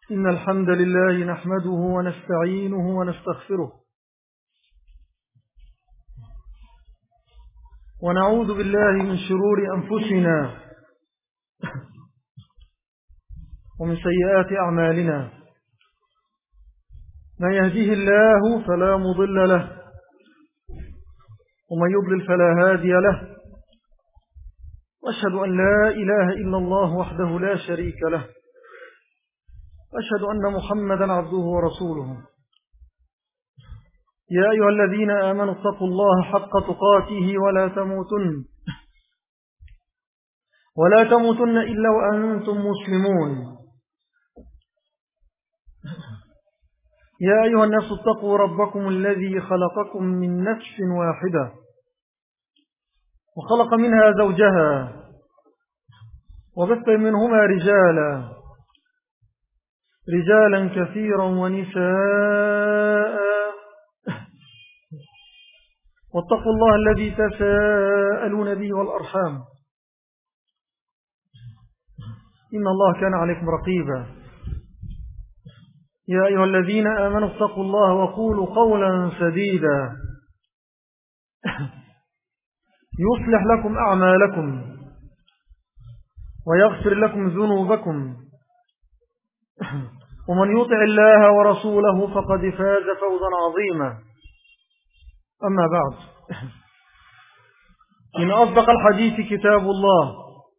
إن الحمد لله نحمده ونستعينه ونستغفره ونعوذ بالله من شرور أنفسنا ومن سيئات أعمالنا. من يهديه الله فلا مضل له ومن يضلل فلا هادي له، وأشهد أن لا إله إلا الله وحده لا شريك له، وأشهد أن محمدا عبده ورسوله. يا أيها الذين آمنوا اتقوا الله حق تقاته ولا تموتن إلا وأنتم مسلمون. يا أيها الناس اتقوا ربكم الذي خلقكم من نفس واحدة وخلق منها زوجها وبث منهما رجالا كثيرا ونساء، واتقوا الله الذي تساءلون به والأرحام إن الله كان عليكم رقيبا. يا أيها الذين آمنوا اتقوا الله وقولوا قولا سديدا يصلح لكم أعمالكم ويغفر لكم ذنوبكم، ومن يطع الله ورسوله فقد فاز فوزا عظيما. أما بعد، إن أصدق الحديث كتاب الله،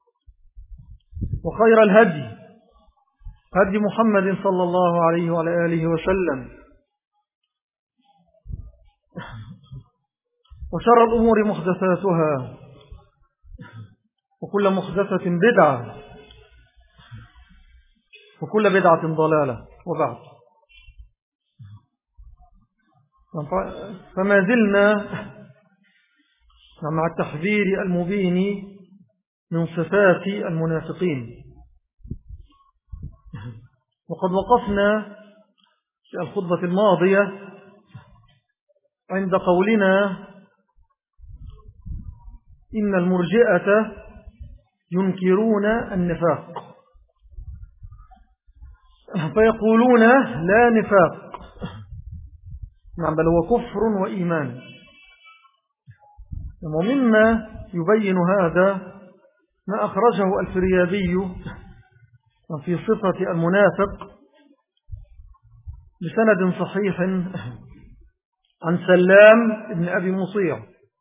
وخير الهدي هدي محمد صلى الله عليه وعلى آله وسلم، وشر الأمور محدثاتها، وكل محدثة بدعة، وكل بدعة ضلالة. وبعد، فما زلنا مع التحذير المبين من صفات المنافقين، وقد وقفنا في الخطبة الماضية عند قولنا إن المرجئة ينكرون النفاق، فيقولون لا نفاق، بل هو كفر وإيمان. ومما يبين هذا ما أخرجه الفريابي في صفة المنافق بسند صحيح عن سلام بن أبي مصيع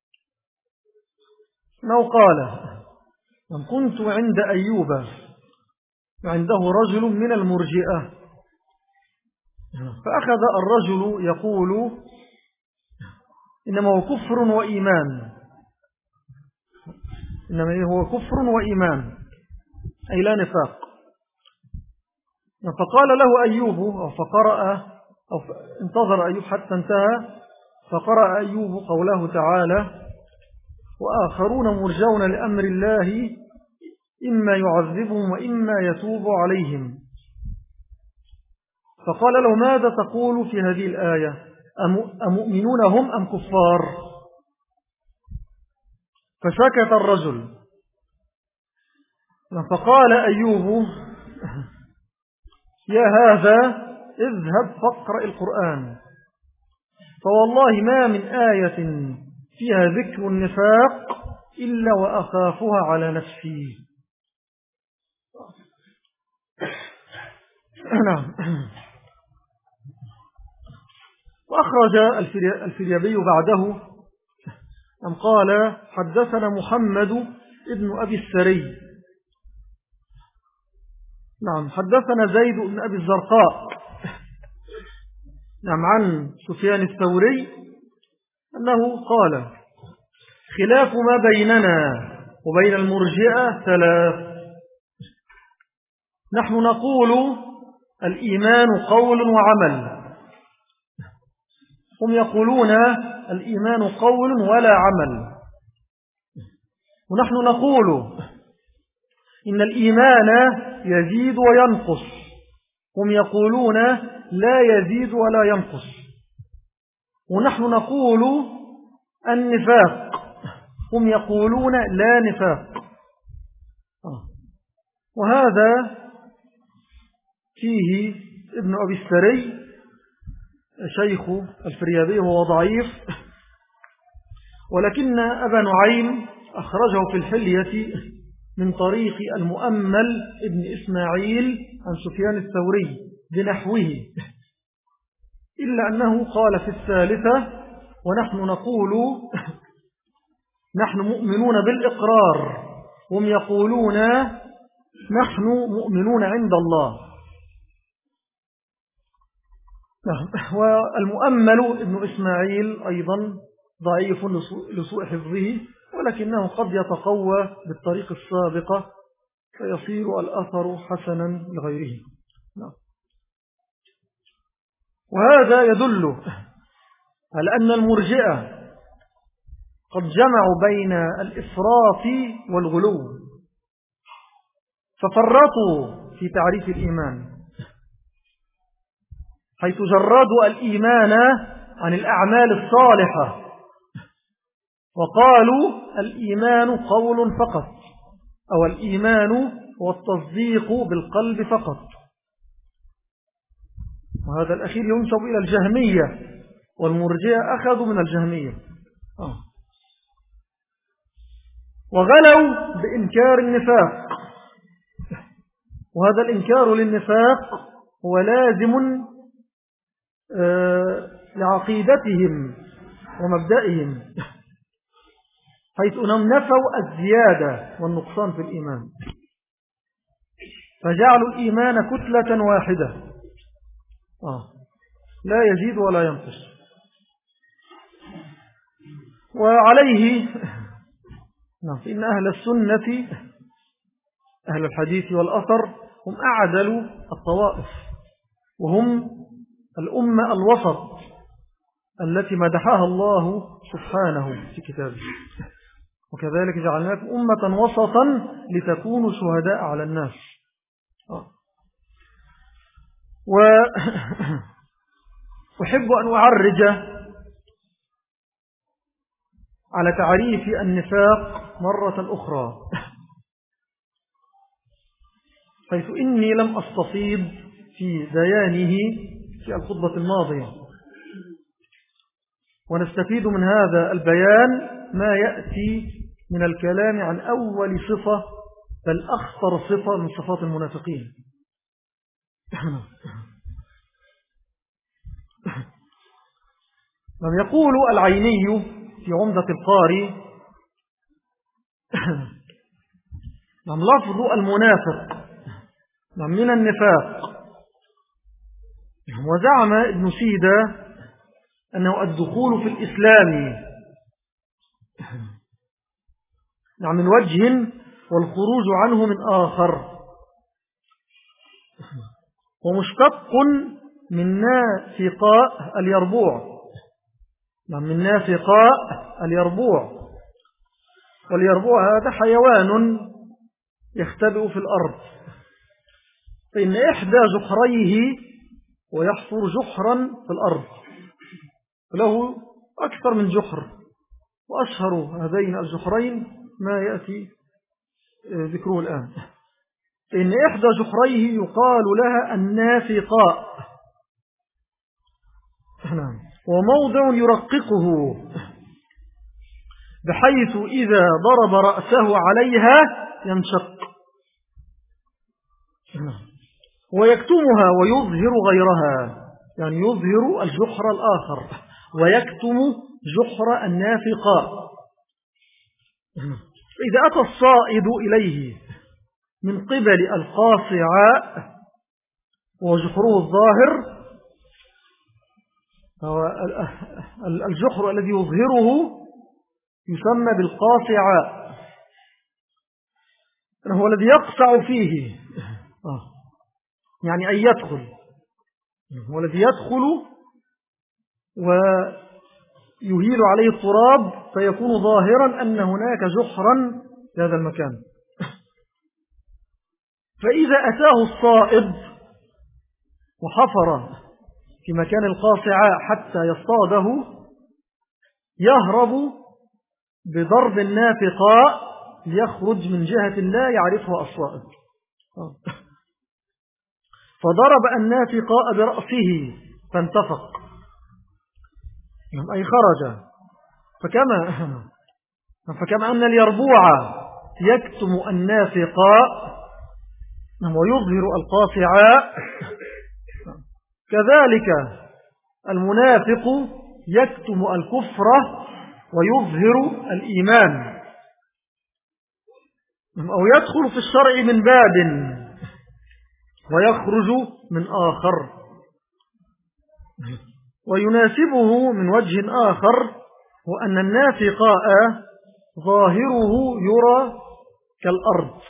أنه قال: من كنت عند أيوب عنده رجل من المرجئة، فأخذ الرجل يقول إنما هو كفر وإيمان، إنما هو كفر وإيمان أي لا نفاق. فقال له أيوب، أو انتظر أيوب حتى انتهى، فقرأ أيوب قوله تعالى: وآخرون مرجون لأمر الله إما يعذبهم وإما يتوب عليهم. فقال له: ماذا تقول في هذه الآية؟ أمؤمنون هم أم كفار؟ فسكت الرجل. فقال أيوب: يا هذا اذهب فاقرأ القرآن، فوالله ما من آية فيها ذكر النفاق إلا وأخافها على نفسي. نعم. وأخرج الفريابي بعده أن قال: حدثنا محمد ابن أبي السري، نعم، حدثنا زيد بن أبي الزرقاء، نعم، عن سفيان الثوري أنه قال: خلاف ما بيننا وبين المرجئة ثلاث. نحن نقول الإيمان قول وعمل، هم يقولون الإيمان قول ولا عمل. ونحن نقول إن الإيمان يزيد وينقص، هم يقولون لا يزيد ولا ينقص. ونحن نقول النفاق، هم يقولون لا نفاق. وهذا فيه ابن أبي السري شيخ الفريابي وهو ضعيف، ولكن أبا نعيم أخرجه في الحلية من طريق المؤمل ابن إسماعيل عن سفيان الثوري بنحوه، إلا أنه قال في الثالثة: ونحن نقول نحن مؤمنون بالإقرار، هم يقولون نحن مؤمنون عند الله. والمؤمل ابن إسماعيل أيضا ضعيف لسوء حفظه، ولكنه قد يتقوى بالطريق السابقة فيصير الأثر حسنا لغيره. وهذا يدل على أن المرجئة قد جمعوا بين الإفراط والغلو، ففرطوا في تعريف الإيمان، حيث جردوا الإيمان عن الأعمال الصالحة وقالوا الإيمان قول فقط، أو الإيمان هو التصديق بالقلب فقط. وهذا الأخير ينسب إلى الجهمية، والمرجئة أخذوا من الجهمية. وغلوا بإنكار النفاق، وهذا الإنكار للنفاق هو لازم لعقيدتهم ومبدئهم، حيث أنهم نفوا الزيادة والنقصان في الإيمان، فجعلوا الإيمان كتلة واحدة لا يزيد ولا ينقص. وعليه إن أهل السنة أهل الحديث والأثر هم أعدل الطوائف، وهم الأمة الوسط التي مدحها الله سبحانه في كتابه: وكذلك جعلناكم أمة وسطا لتكونوا شهداء على الناس. وأحب أن أعرج على تعريف النفاق مرة أخرى، حيث إني لم أستفيض في بيانه في الخطبة الماضية، ونستفيد من هذا البيان ما يأتي من الكلام عن أول صفة، بل أخطر صفة من صفات المنافقين. لم يقول العيني في عمدة القاري: لفظ المنافق من النفاق. وزعم ابن سيدة أنه الدخول في الإسلام من وجه والخروج عنه من آخر، ومشتق من نافقاء اليربوع، من نافقاء اليربوع. واليربوع هذا حيوان يختبئ في الأرض، فإن إحدى جحريه ويحفر جحرا في الأرض، له أكثر من جحر، وأشهر هذين الجحرين ما يأتي ذكره الآن. فإن إحدى جحريه يقال لها النافقاء، وموضع يرققه، بحيث إذا ضرب رأسه عليها ينشق، ويكتمها ويظهر غيرها، يعني يظهر الجحر الآخر ويكتم جحر النافقاء. إذا أتى الصائد إليه من قبل القاصعاء وجحره الظاهر، الجحر الذي يظهره يسمى بالقاصعاء، هو الذي يقصع فيه، يعني أن يدخل، هو الذي يدخل ويهيل عليه التراب فيكون ظاهرا أن هناك جحرا في هذا المكان. فإذا أتاه الصائد وحفر في مكان القاصعاء حتى يصطاده، يهرب بضرب النافقاء ليخرج من جهة لا يعرفها الصائد. فضرب النافقاء برأسه فانتفق، أي خرج. فكما أن اليربوع يكتم النافقاء ويظهر القاصعاء، كذلك المنافق يكتم الكفر ويظهر الإيمان، أو يدخل في الشرع من باب ويخرج من آخر. ويناسبه من وجه آخر هو أن النافقاء ظاهره يرى كالأرض،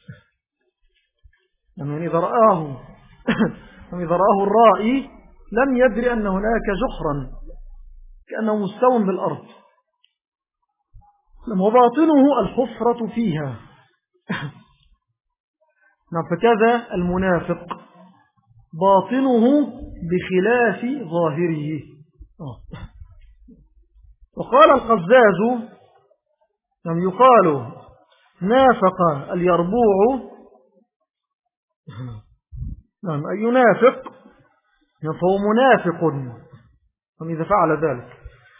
يعني إذا رآه الرائي لم يدري أن هناك جحرا كأنه مستوى بالأرض، وباطنه الحفرة فيها. فكذا المنافق باطنه بخلاف ظاهره. وقال القزاز يقال نافق اليربوع، أي ينافق فهو منافق إذا فعل ذلك.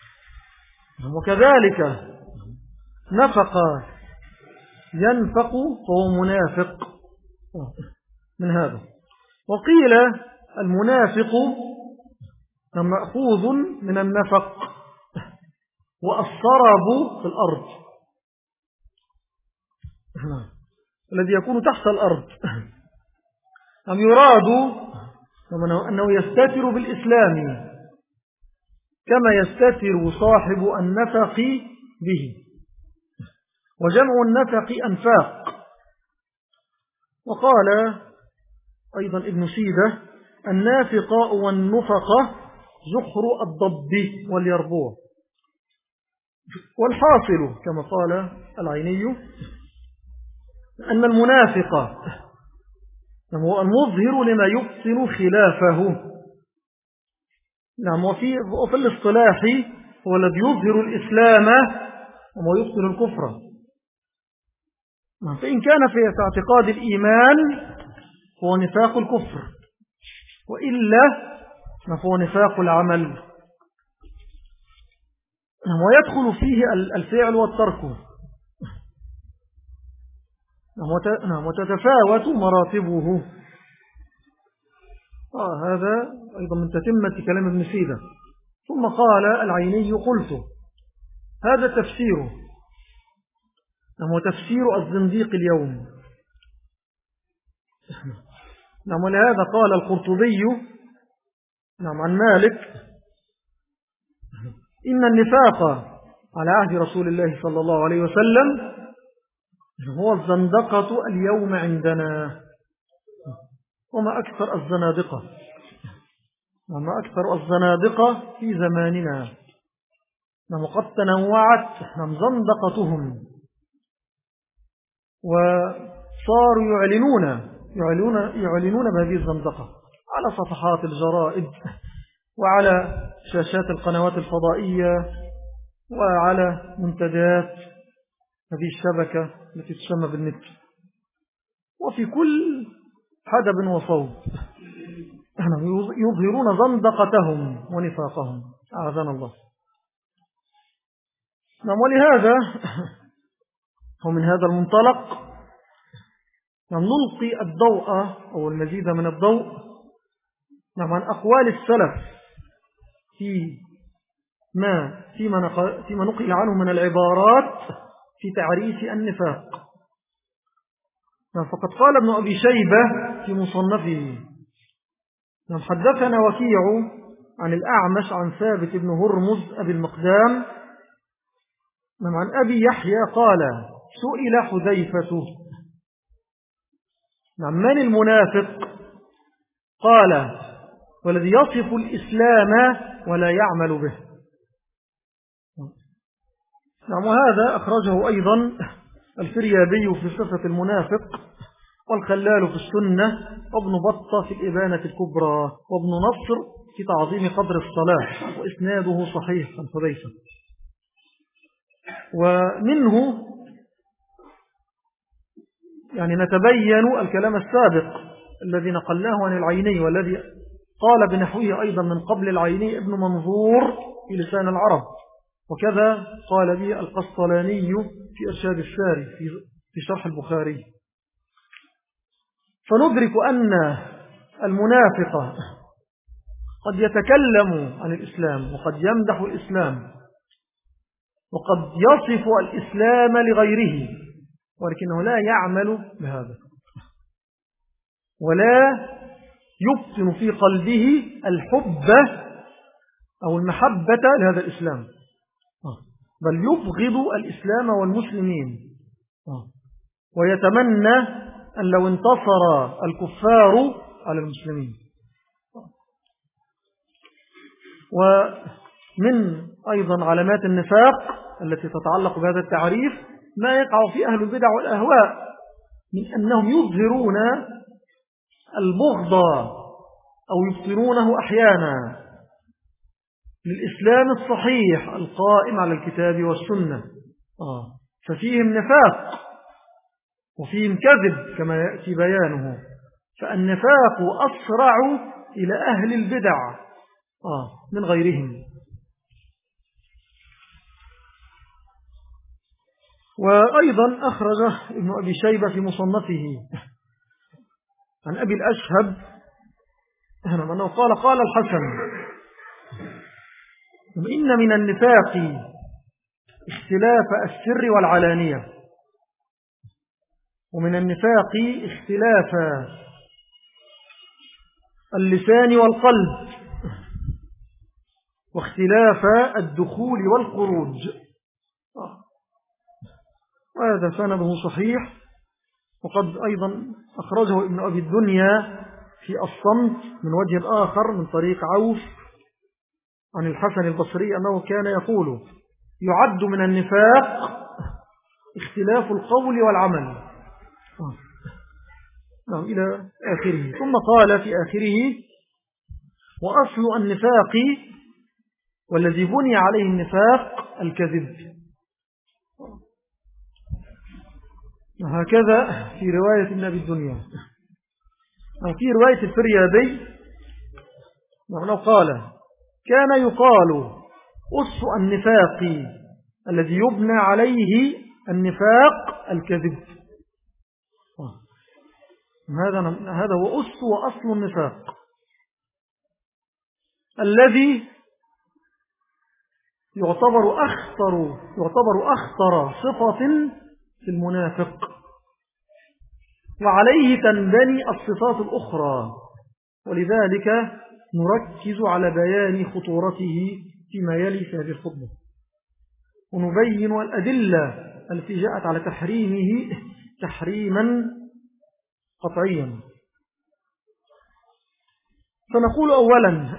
وكذلك نفق ينفق فهو منافق من هذا. وقيل المنافق مأخوذ من النفق والصرب في الأرض الذي يكون تحت الأرض. يراد أنه يستتر بالإسلام كما يستتر صاحب النفق به، وجمع النفق أنفاق. وقال أيضا ابن سيدة النافقاء والنفقة زخر الضب واليربوع. والحاصل كما قال العيني أن المنافق هو المظهر لما يبطن خلافه. وفي الاصطلاح هو الذي يظهر الإسلام ويبطن الكفر. فإن كان في اعتقاد الإيمان هو نفاق الكفر، وإلا فهو نفاق العمل، ويدخل فيه الفعل والترك، وتتفاوت مراتبه. هذا أيضا من تتمة كلام ابن سيدة. ثم قال العيني قلت هذا تفسيره، هو تفسير الزنديق اليوم. ولهذا قال القرطبي عن مالك إن النفاق على عهد رسول الله صلى الله عليه وسلم هو الزندقة اليوم عندنا، وما أكثر الزنادقة في زماننا، وقد تنوعت زندقتهم، وصاروا يعلنون بهذه الزندقة على صفحات الجرائد وعلى شاشات القنوات الفضائية وعلى منتديات هذه الشبكة التي تسمى بالنت، وفي كل حدب وصوب يظهرون زندقتهم ونفاقهم، أعاذنا الله. ولهذا ومن هذا المنطلق نلقي الضوء أو المزيد من الضوء عن أقوال السلف فيما نقل عنه من العبارات في تعريف النفاق. فقد قال ابن أبي شيبة في مصنفه حدثنا وكيع عن الأعمش عن ثابت بن هرمز أبي المقدام عن أبي يحيى قال سئل حذيفة من المنافق؟ قال والذي يصف الإسلام ولا يعمل به. وهذا أخرجه أيضا الفريابي في صفة المنافق، والخلال في السنة، وابن بطة في الإبانة الكبرى، وابن نصر في تعظيم قدر الصلاة، وإسناده صحيح عن حذيفة. ومنه نتبين الكلام السابق الذي نقلناه عن العيني، والذي قال بنحوه أيضا من قبل العيني ابن منظور في لسان العرب، وكذا قال به القسطلاني في إرشاد الساري في شرح البخاري. فندرك أن المنافق قد يتكلم عن الإسلام وقد يمدح الإسلام وقد يصف الإسلام لغيره، ولكنه لا يعمل بهذا ولا يبطن في قلبه الحب أو المحبة لهذا الإسلام، بل يبغض الإسلام والمسلمين، ويتمنى أن لو انتصر الكفار على المسلمين. ومن أيضا علامات النفاق التي تتعلق بهذا التعريف ما يقع في أهل البدع والأهواء من أنهم يظهرون البغض أو يبطنونه أحيانا للإسلام الصحيح القائم على الكتاب والسنة، ففيهم نفاق وفيهم كذب كما يأتي بيانه. فالنفاق أسرع إلى أهل البدع من غيرهم. وأيضا أخرج ابن أبي شيبة في مصنفه عن أبي الأشهب أنه قال الحسن: إن من النفاق اختلاف السر والعلانية، ومن النفاق اختلاف اللسان والقلب، واختلاف الدخول والخروج. وهذا سنده صحيح. وقد أيضا أخرجه ابن أبي الدنيا في الصمت من وجه آخر من طريق عوف عن الحسن البصري أنه كان يقول: يعد من النفاق اختلاف القول والعمل، إلى آخره. ثم قال في آخره: وأصل النفاق والذي بني عليه النفاق الكذب. هكذا في رواية ابن أبي الدنيا. في رواية الفريابي أنه قال: كان يقال أصل النفاق الذي يبنى عليه النفاق الكذب. هذا هو أصل النفاق الذي يعتبر أخطر صفة في المنافق، وعليه تنبني الصفات الأخرى. ولذلك نركز على بيان خطورته فيما يلي في هذه الخطبة، ونبين الأدلة التي جاءت على تحريمه تحريما قطعيا. فنقول أولا: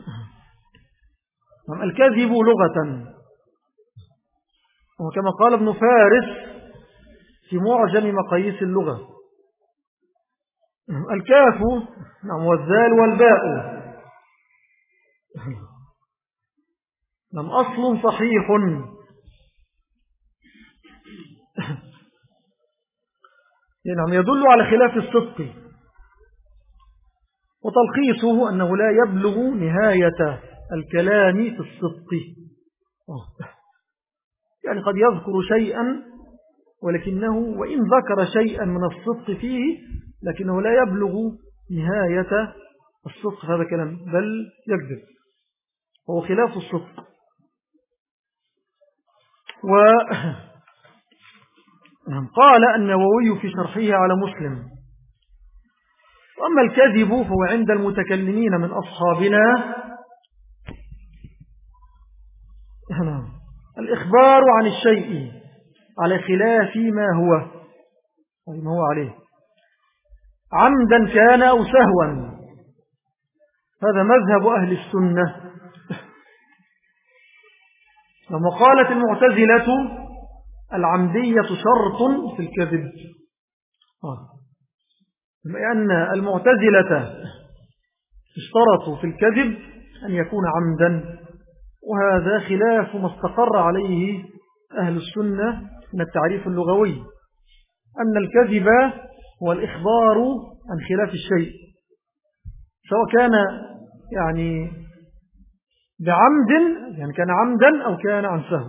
الكذب لغة، وكما قال ابن فارس في معجم مقاييس اللغة: الكاف والذال والباء أصل صحيح يدل على خلاف الصدق، وتلخيصه أنه لا يبلغ نهاية الكلام في الصدق، يعني قد يذكر شيئا ولكنه وإن ذكر شيئا من الصدق فيه لكنه لا يبلغ نهاية الصدق هذا كلام، بل يكذب، هو خلاف الصدق. وقال النووي في شرحه على مسلم: وأما الكذب فهو عند المتكلمين من أصحابنا الإخبار عن الشيء على خلاف ما هو عليه، عمدا كان أو سهوا. هذا مذهب أهل السنة. لما قالت المعتزلة العمدية شرط في الكذب، لأن المعتزلة اشترطوا في الكذب أن يكون عمدا، وهذا خلاف ما استقر عليه أهل السنة من التعريف اللغوي، أن الكذب هو الإخبار عن خلاف الشيء، سواء كان يعني بعمد، يعني كان عمدا أو كان عن سهو.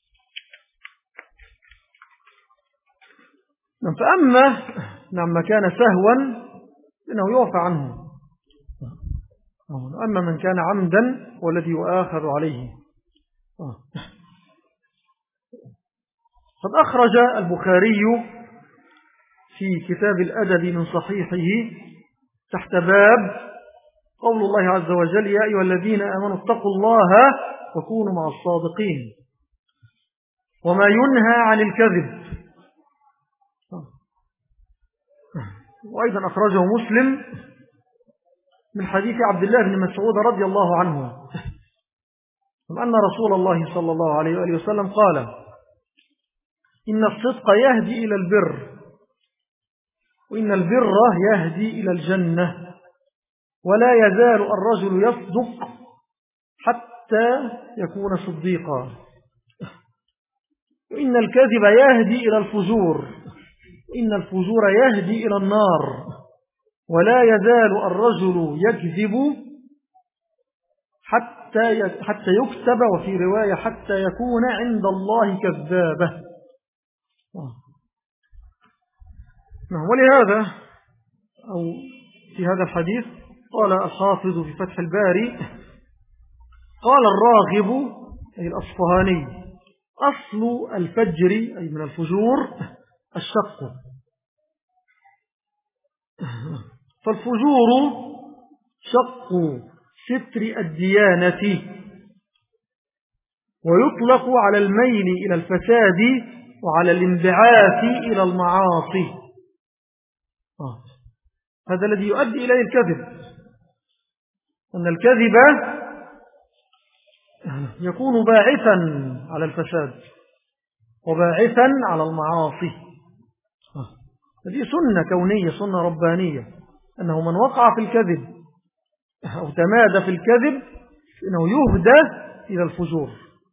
فأما لما كان سهوا إنه يعفى عنه، أما من كان عمدا والذي يؤاخذ عليه. قد أخرج البخاري في كتاب الأدب من صحيحه تحت باب قول الله عز وجل: يا أيها الذين آمنوا اتقوا الله وكونوا مع الصادقين، وما ينهى عن الكذب. وأيضا أخرجه مسلم من حديث عبد الله بن مسعود رضي الله عنه أن رسول الله صلى الله عليه وآله وسلم قال: إن الصدق يهدي إلى البر، وإن البر يهدي إلى الجنة، ولا يزال الرجل يصدق حتى يكون صديقا، وإن الكذب يهدي إلى الفجور، وإن الفجور يهدي إلى النار، ولا يزال الرجل يكذب حتى يكتب، وفي رواية حتى يكون عند الله كذابة. ولهذا أو في هذا الحديث قال الحافظ في فتح الباري: قال الراغب أي الأصفهاني: أصل الفجر أي من الفجور الشق، فالفجور شق ستر الديانة، ويطلق على الميل إلى الفساد وعلى الانبعاث إلى المعاصي. هذا الذي يؤدي إليه الكذب، أن الكذب يكون باعثا على الفساد وباعثا على المعاصي. هذه سنة كونية، سنة ربانية، أنه من وقع في الكذب أو تمادى في الكذب إنه يهدى إلى الفجور،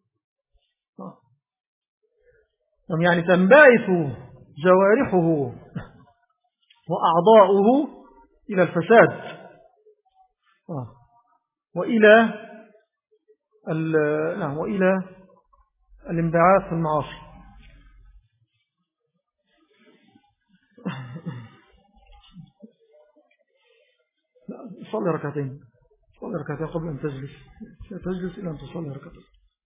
يعني تنبعث جوارحه وأعضاؤه إلى الفساد وإلى الانبعاث في المعاصي. صلي ركعتين قبل أن تجلس، لا تجلس إلا أن تصلي ركعتين.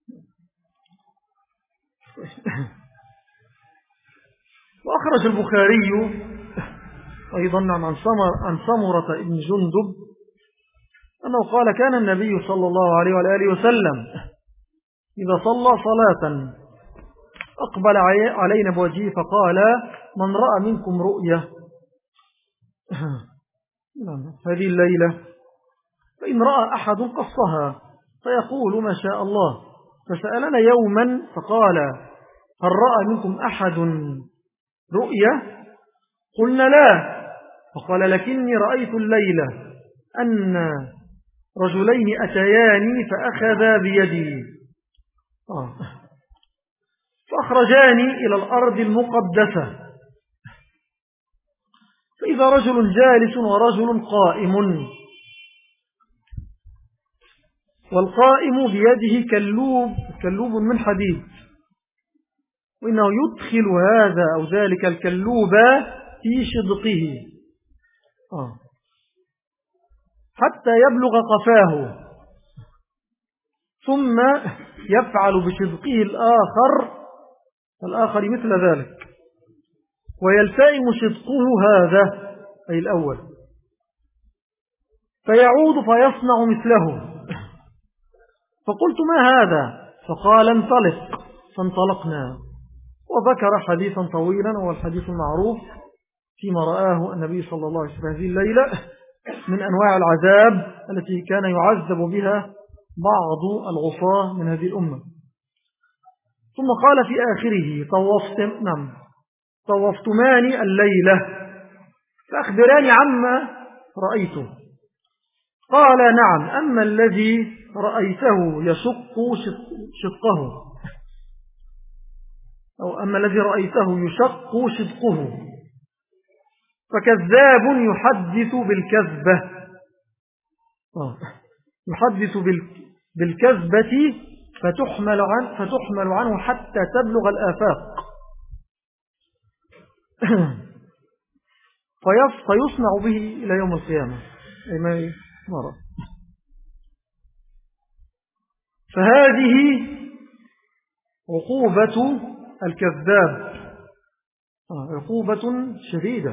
وأخرج البخاري أيضا عن سمرة بن جندب أنه قال: كان النبي صلى الله عليه وآله وسلم إذا صلى صلاة أقبل علينا بوجهه فقال: من رأى منكم رؤية هذه الليلة فإن رأى أحد قصها فيقول ما شاء الله. فسألنا يوما فقال: هل رأى منكم أحد رؤية؟ قلنا لا. فقال: لكني رأيت الليلة أن رجلين أتياني فأخذا بيدي فأخرجاني إلى الأرض المقدسة، فإذا رجل جالس ورجل قائم، والقائم بيده كلوب من حديد، وإنه يدخل هذا أو ذلك الكلوب في شدقه حتى يبلغ قفاه، ثم يفعل بشدقه الآخر مثل ذلك، ويلتئم شدقه هذا أي الأول، فيعود فيصنع مثله. فقلت: ما هذا؟ فقال: انطلق. فانطلقنا. وذكر حديثا طويلا، وهو الحديث المعروف فيما رآه النبي صلى الله عليه وسلم هذه الليلة من أنواع العذاب التي كان يعذب بها بعض العصاة من هذه الأمة. ثم قال في آخره: طوفتماني الليلة فأخبراني عما رأيته. قال: نعم، أما الذي رأيته يشق شدقه، أو أما الذي رأيته يشق شدقه، فكذاب يحدث بالكذبة، يحدث بالكذبة فتحمل عنه حتى تبلغ الآفاق فيصنع به إلى يوم القيامة أي ما نرى. فهذه عقوبة الكذاب، عقوبة شديدة،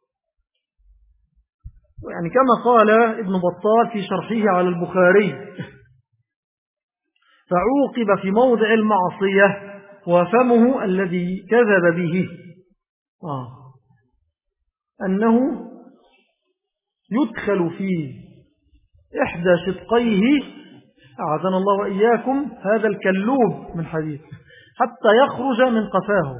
يعني كما قال ابن بطال في شرحه على البخاري: فعوقب في موضع المعصية وفمه الذي كذب به، أنه يدخل في إحدى شدقيه، أعاذنا الله وإياكم، هذا الكلوب من حديث حتى يخرج من قفاه،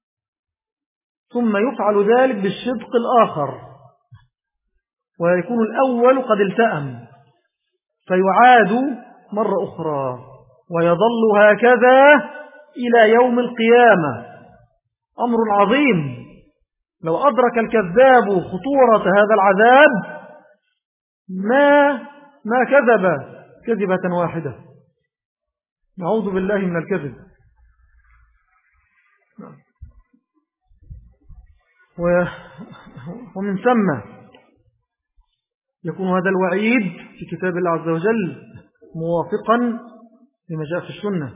ثم يفعل ذلك بالشدق الآخر، ويكون الأول قد التأم، فيعاد مرة أخرى، ويظل هكذا إلى يوم القيامة. أمر عظيم، لو أدرك الكذاب خطورة هذا العذاب ما كذب كذبة واحدة. نعوذ بالله من الكذب. ومن ثم يكون هذا الوعيد في كتاب الله عز وجل موافقا لما جاء في السنة.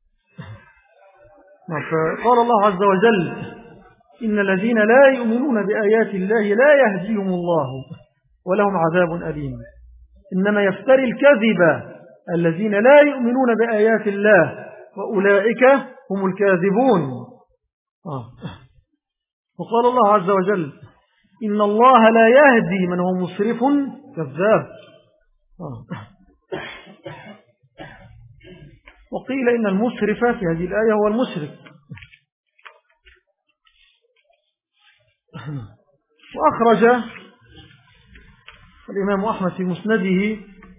فقال الله عز وجل: إن الذين لا يؤمنون بآيات الله لا يهديهم الله ولهم عذاب أليم. إنما يفتري الكذب الذين لا يؤمنون بآيات الله وأولئك هم الكاذبون. وقال الله عز وجل: إن الله لا يهدي من هو مسرف كذاب. وقيل إن المسرف في هذه الآية هو المشرك. وأخرج الإمام أحمد في مسنده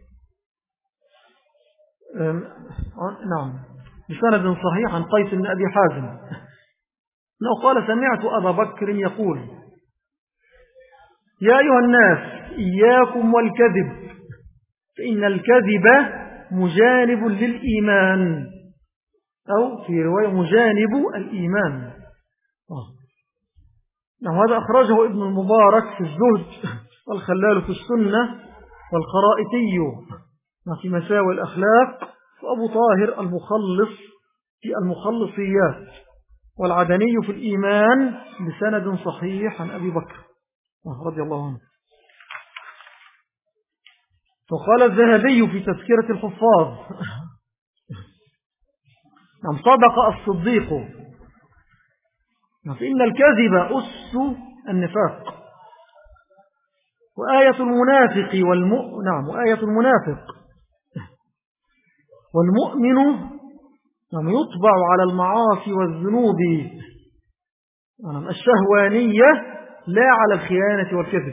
بسند صحيح عن قيس بن أبي حازم أنه قال: سمعت أبا بكر يقول: يا أيها الناس إياكم والكذب، فإن الكذب مجانب للإيمان، أو في رواية مجانب الإيمان. هذا أخرجه ابن المبارك في الزهد، والخلال في السنة، والخرائطي في مساوي الأخلاق، وأبو طاهر المخلص في المخلصيات، والعدني في الإيمان بسند صحيح عن أبي بكر رضي الله عنه. وقال الذهبي في تذكرة الحفاظ: صدق الصديق، فإن الكذب أس النفاق، وآية المنافق وآية المنافق والمؤمن يطبع على المعاصي والذنوب الشهوانية لا على الخيانة والكذب.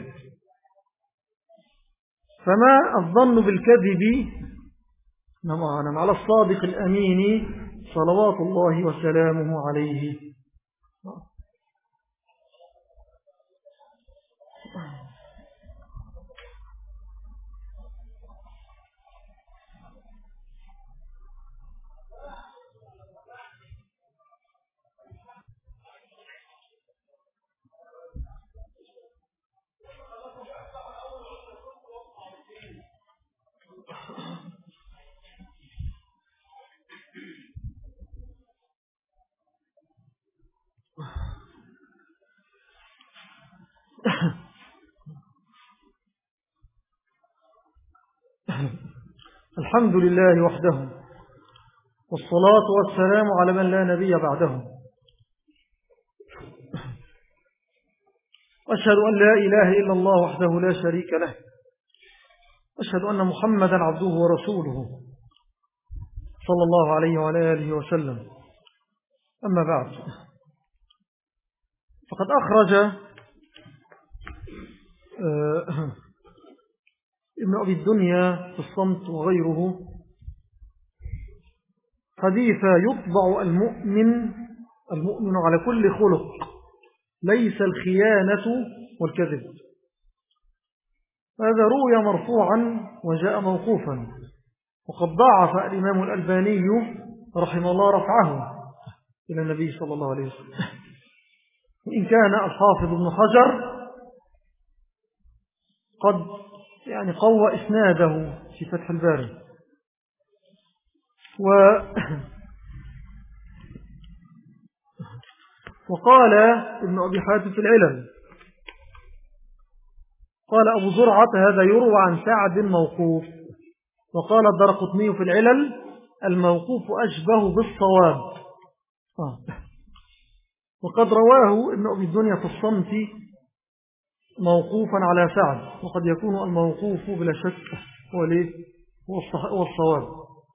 فما الظن بالكذب على الصادق الأمين صلوات الله وسلامه عليه. الحمد لله وحده، والصلاة والسلام على من لا نبي بعده. أشهد أن لا إله إلا الله وحده لا شريك له، أشهد أن محمدا عبده ورسوله صلى الله عليه وعلى آله وسلم. أما بعد، فقد أخرج ابن أبي الدنيا في الصمت وغيره حديث: يطبع المؤمن على كل خلق، ليس الخيانة والكذب. هذا روي مرفوعا وجاء موقوفا، وقد ضاعف الإمام الألباني رحمه الله رفعه إلى النبي صلى الله عليه وسلم، وإن كان الحافظ ابن حجر قد يعني قوى إسناده في فتح الباري. وقال ابن أبي حاتم في العلل، قال أبو زرعة هذا يروى عن سعد موقوف. وقال الدرقطني في العلل الموقوف أشبه بالصواب. وقد رواه ابن أبي الدنيا في الصمت موقوفا على سعد، وقد يكون الموقوف بلا شك هو الصواب،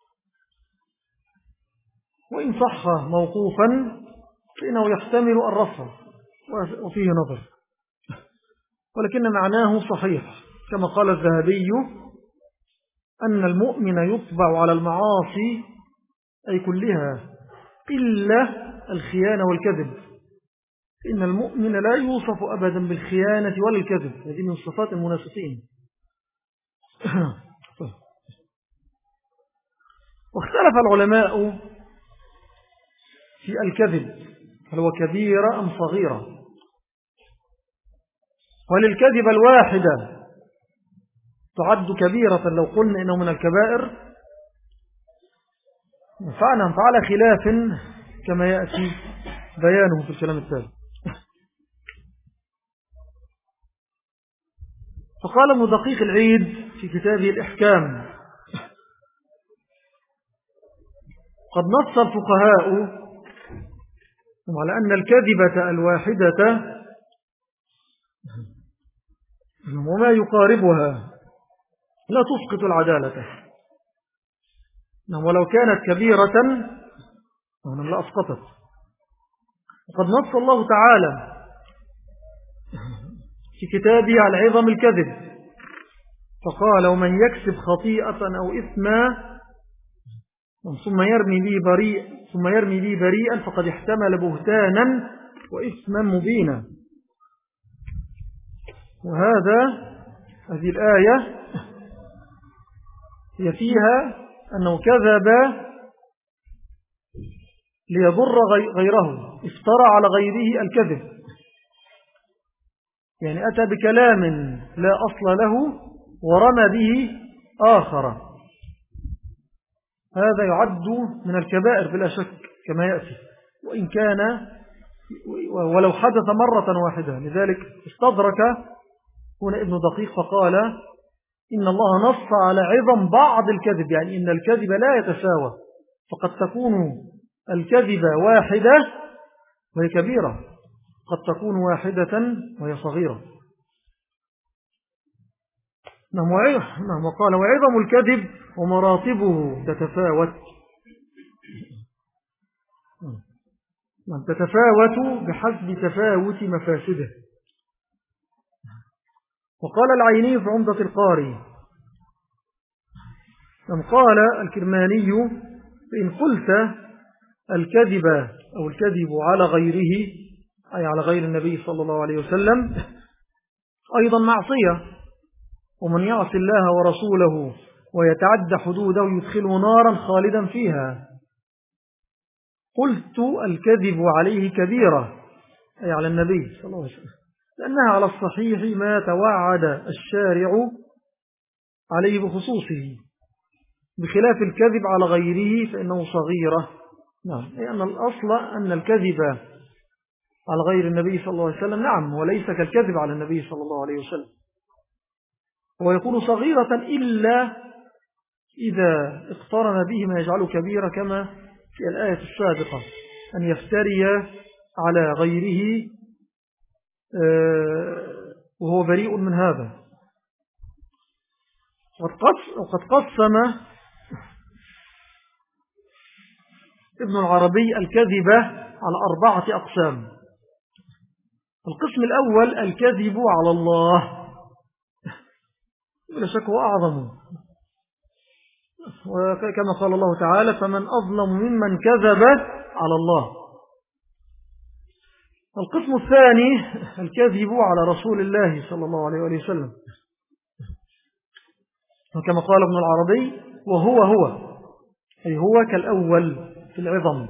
وإن صح موقوفا فإنه يحتمل الرفع وفيه نظر، ولكن معناه صحيح، كما قال الذهبي أن المؤمن يطبع على المعاصي أي كلها إلا الخيانة والكذب، إن المؤمن لا يوصف أبدا بالخيانة ولا الكذب، هذه من صفات المنافقين. واختلف العلماء في الكذب، هل هو كبيرة أم صغيرة؟ وللكذب الواحدة تعد كبيرة لو قلنا إنه من الكبائر؟ فعلى خلاف كما يأتي بيانه في الكلام التالي. فقال ابن دقيق العيد في كتابه الإحكام: قد نص الفقهاء على أن الكذبة الواحدة وما يقاربها لا تسقط العدالة، ولو كانت كبيرة لا أسقطت. وقد نص الله تعالى في كتابه على عظم الكذب، فقال: ومن يكسب خطيئة أو إثما ثم يرمي به بريئا فقد احتمل بهتانا وإثما مبينا. هذه الآية هي فيها أنه كذب ليضر غيره، افترى على غيره الكذب، يعني أتى بكلام لا أصل له ورمى به آخر. هذا يعد من الكبائر بلا شك كما يأتي، وإن كان ولو حدث مرة واحدة. لذلك استدرك هنا ابن دقيق فقال: إن الله نص على عظم بعض الكذب، يعني إن الكذب لا يتساوى، فقد تكون الكذبة واحدة وهي كبيرة، قد تكون واحدة وهي صغيرة. نعم. وقال: وعظم الكذب ومراتبه تتفاوت، تتفاوت بحسب تفاوت مفاسده. وقال العيني في عمدة القاري: قال الكرماني: فإن قلت الكذب أو الكذب على غيره أي على غير النبي صلى الله عليه وسلم أيضا معصية، ومن يعص الله ورسوله ويتعدى حدوده يدخله نارا خالدا فيها. قلت الكذب عليه كبيرة أي على النبي صلى الله عليه وسلم، لأنها على الصحيح ما توعد الشارع عليه بخصوصه، بخلاف الكذب على غيره فإنه صغيرة. نعم، أي أن الأصل أن الكذب على غير النبي صلى الله عليه وسلم نعم وليس كالكذب على النبي صلى الله عليه وسلم، ويكون صغيرة إلا إذا اقترن به ما يجعله كبيرة، كما في الآية السابقة: أن يفتري على غيره وهو بريء من هذا. وقد قسم ابن العربي الكذبة على 4 أقسام. القسم الأول الكذب على الله، بلا شك هو أعظم، وكما قال الله تعالى: فمن أظلم ممن كذب على الله. القسم الثاني الكذب على رسول الله صلى الله عليه وآله وسلم، وكما قال ابن العربي وهو أي هو كالأول في العظم.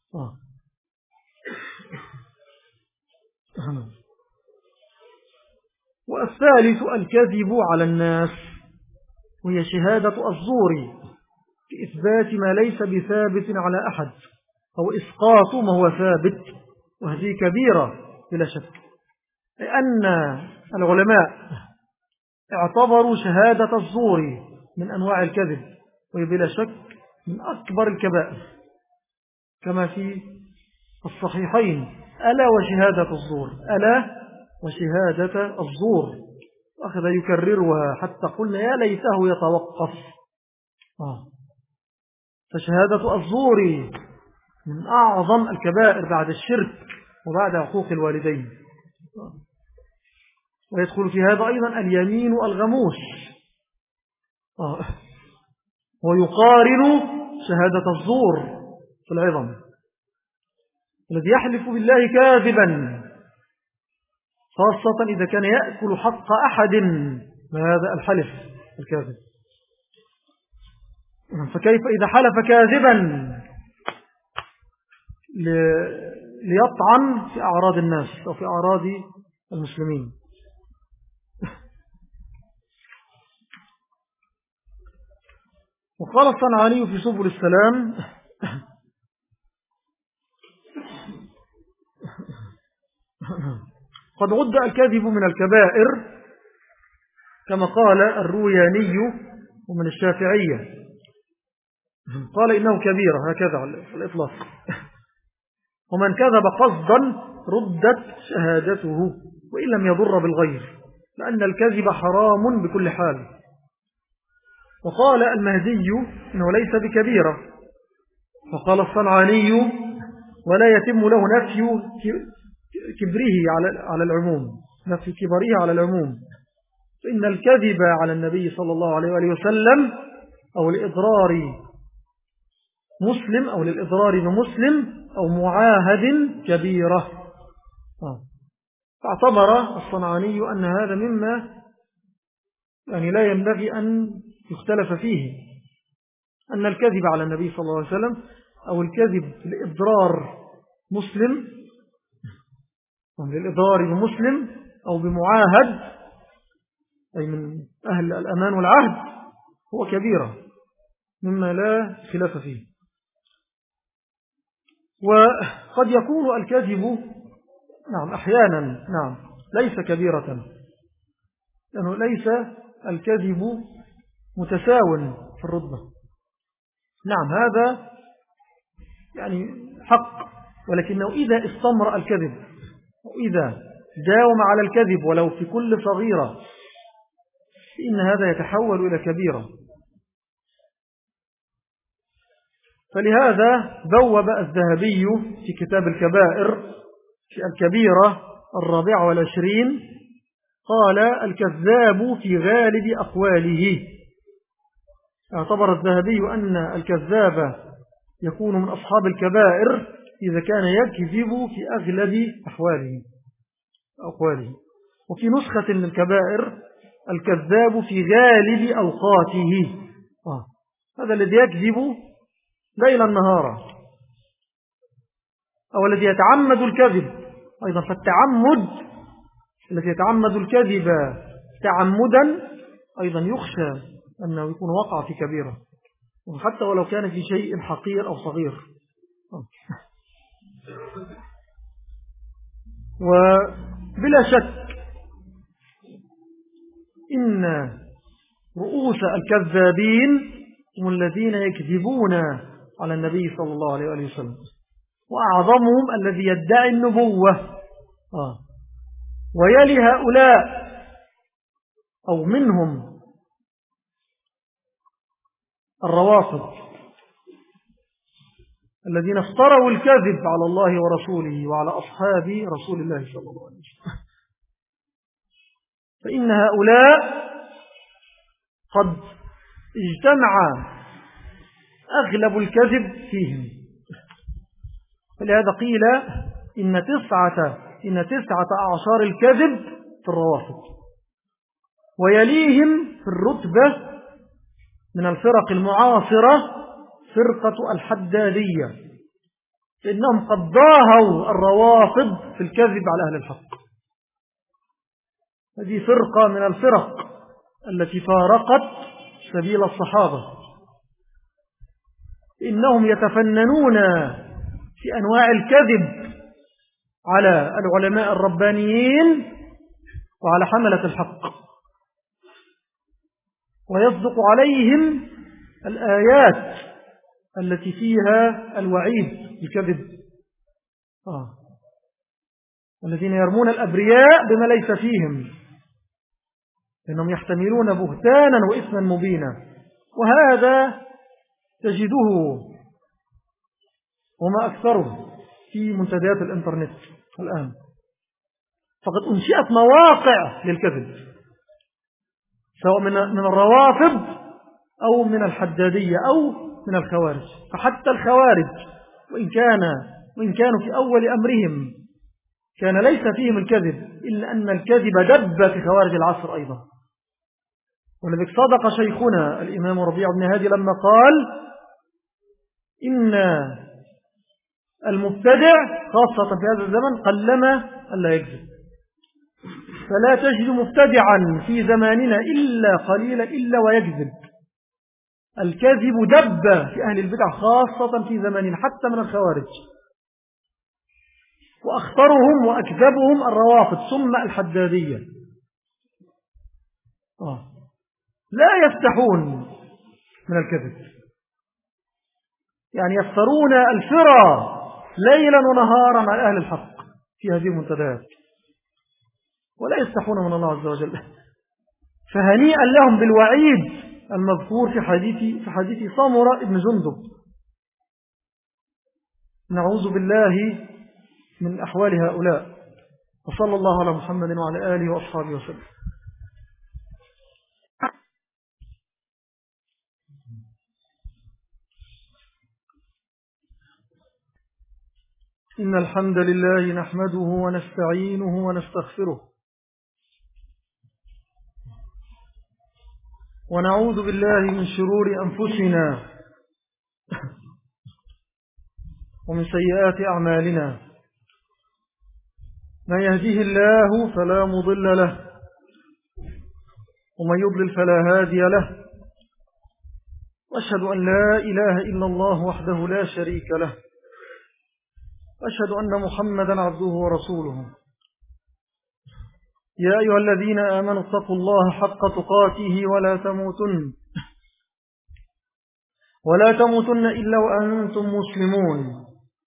والثالث الكذب على الناس، وهي شهادة الزور بإثبات ما ليس بثابت على أحد أو إسقاط ما هو ثابت، وهذه كبيرة بلا شك، لأن العلماء اعتبروا شهادة الزور من أنواع الكذب، وهي بلا شك من أكبر الكبائر، كما في الصحيحين ألا وشهادة الزور، ألا وشهادة الزور، أخذ يكررها حتى قلنا يا ليته يتوقف. فشهادة الزور من أعظم الكبائر بعد الشرك وبعد عقوق الوالدين. ويدخل في هذا أيضا اليمين الغموس، ويقارن شهادة الزور في العظم الذي يحلف بالله كاذبا، خاصة إذا كان يأكل حق أحد ما هذا الحلف الكاذب. فكيف إذا حلف كاذبا ليطعن في أعراض الناس أو في أعراض المسلمين. وقال الصنعاني في سبل السلام قد عد الكذب من الكبائر كما قال الروياني ومن الشافعية، قال إنه كبيرة هكذا على الإطلاق، ومن كذب قصدا ردت شهادته وإن لم يضر بالغير، لأن الكذب حرام بكل حال. وقال المهدي إنه ليس بكبيرة، وقال الصنعاني ولا يتم له نفي كبره على العموم، نفي كبره على العموم، فإن الكذب على النبي صلى الله عليه وآله وسلم أو لإضرار مسلم أو للإضرار بمسلم أو معاهد كبيرة. فاعتبر الصنعاني أن هذا مما يعني لا ينبغي أن يختلف فيه، أن الكذب على النبي صلى الله عليه وسلم أو الكذب لإضرار مسلم أو للإضرار بمسلم أو بمعاهد أي من أهل الأمان والعهد هو كبيرة مما لا خلاف فيه. وقد يكون الكذب نعم أحيانا نعم ليس كبيرة، لأنه ليس الكذب متساو في الرتبة، نعم هذا يعني حق، ولكنه إذا استمر الكذب وإذا داوم على الكذب ولو في كل صغيرة فإن هذا يتحول إلى كبيرة. فلهذا بوب الذهبي في كتاب الكبائر في الكبيرة 24 قال الكذاب في غالب أقواله. اعتبر الذهبي أن الكذاب يكون من أصحاب الكبائر إذا كان يكذب في أغلب أقواله. وفي نسخة من الكبائر الكذاب في غالب أوقاته، هذا الذي يكذب ليلا نهارا، أو الذي يتعمد الكذب أيضا. فالتعمد الذي يتعمد الكذب تعمدا أيضا يخشى أنه يكون وقع في كبيرة، حتى ولو كان في شيء حقير أو صغير. وبلا شك إن رؤوس الكذابين هم الذين يكذبون على النبي صلى الله عليه وسلم، وأعظمهم الذي يدعي النبوة، ويلي هؤلاء أو منهم الروافض الذين افتروا الكذب على الله ورسوله وعلى أصحاب رسول الله صلى الله عليه وسلم. فإن هؤلاء قد اجتمع أغلب الكذب فيهم. فلهذا قيل إن 9 إن 19 الكذب في الروافض، ويليهم في الرتبة من الفرق المعاصرة فرقة الحدادية، إنهم قد ضاهوا الروافض في الكذب على أهل الحق. هذه فرقة من الفرق التي فارقت سبيل الصحابة، إنهم يتفننون في أنواع الكذب على العلماء الربانيين وعلى حملة الحق، ويصدق عليهم الآيات التي فيها الوعيد بالكذب. الذين يرمون الأبرياء بما ليس فيهم، إنهم يحتملون بهتانا وإثما مبينا. وهذا تجده وما أكثره في منتديات الإنترنت الآن، فقد أنشئت مواقع للكذب سواء من الروافض أو من الحدادية أو من الخوارج. فحتى الخوارج وإن كانوا في أول أمرهم كان ليس فيهم الكذب، إلا أن الكذب دب في خوارج العصر أيضا. ولذلك صدق شيخنا الإمام ربيع بن هادي لما قال إن المبتدع خاصة في هذا الزمن قلما ألا يكذب، فلا تجد مبتدعا في زماننا إلا قليلا إلا ويكذب. الكذب دب في أهل البدع خاصة في زماننا حتى من الخوارج، وأخطرهم وأكذبهم الروافض ثم الحدادية. لا يفتحون من الكذب، يعني يفترون الفرى ليلا ونهارا على أهل الحق في هذه المنتديات، ولا يستحون من الله عز وجل. فهنيئا لهم بالوعيد المذكور في حديث سمرة بن جندب. نعوذ بالله من أحوال هؤلاء. وصلى الله على محمد وعلى آله وأصحابه وسلم. إن الحمد لله نحمده ونستعينه ونستغفره، ونعوذ بالله من شرور أنفسنا ومن سيئات أعمالنا. من يهديه الله فلا مضل له، ومن يضلل فلا هادي له. وأشهد أن لا إله إلا الله وحده لا شريك له، وأشهد أن محمدا عبده ورسوله. يا أيها الذين آمنوا اتقوا الله حق تقاته ولا تموتن إلا وأنتم مسلمون.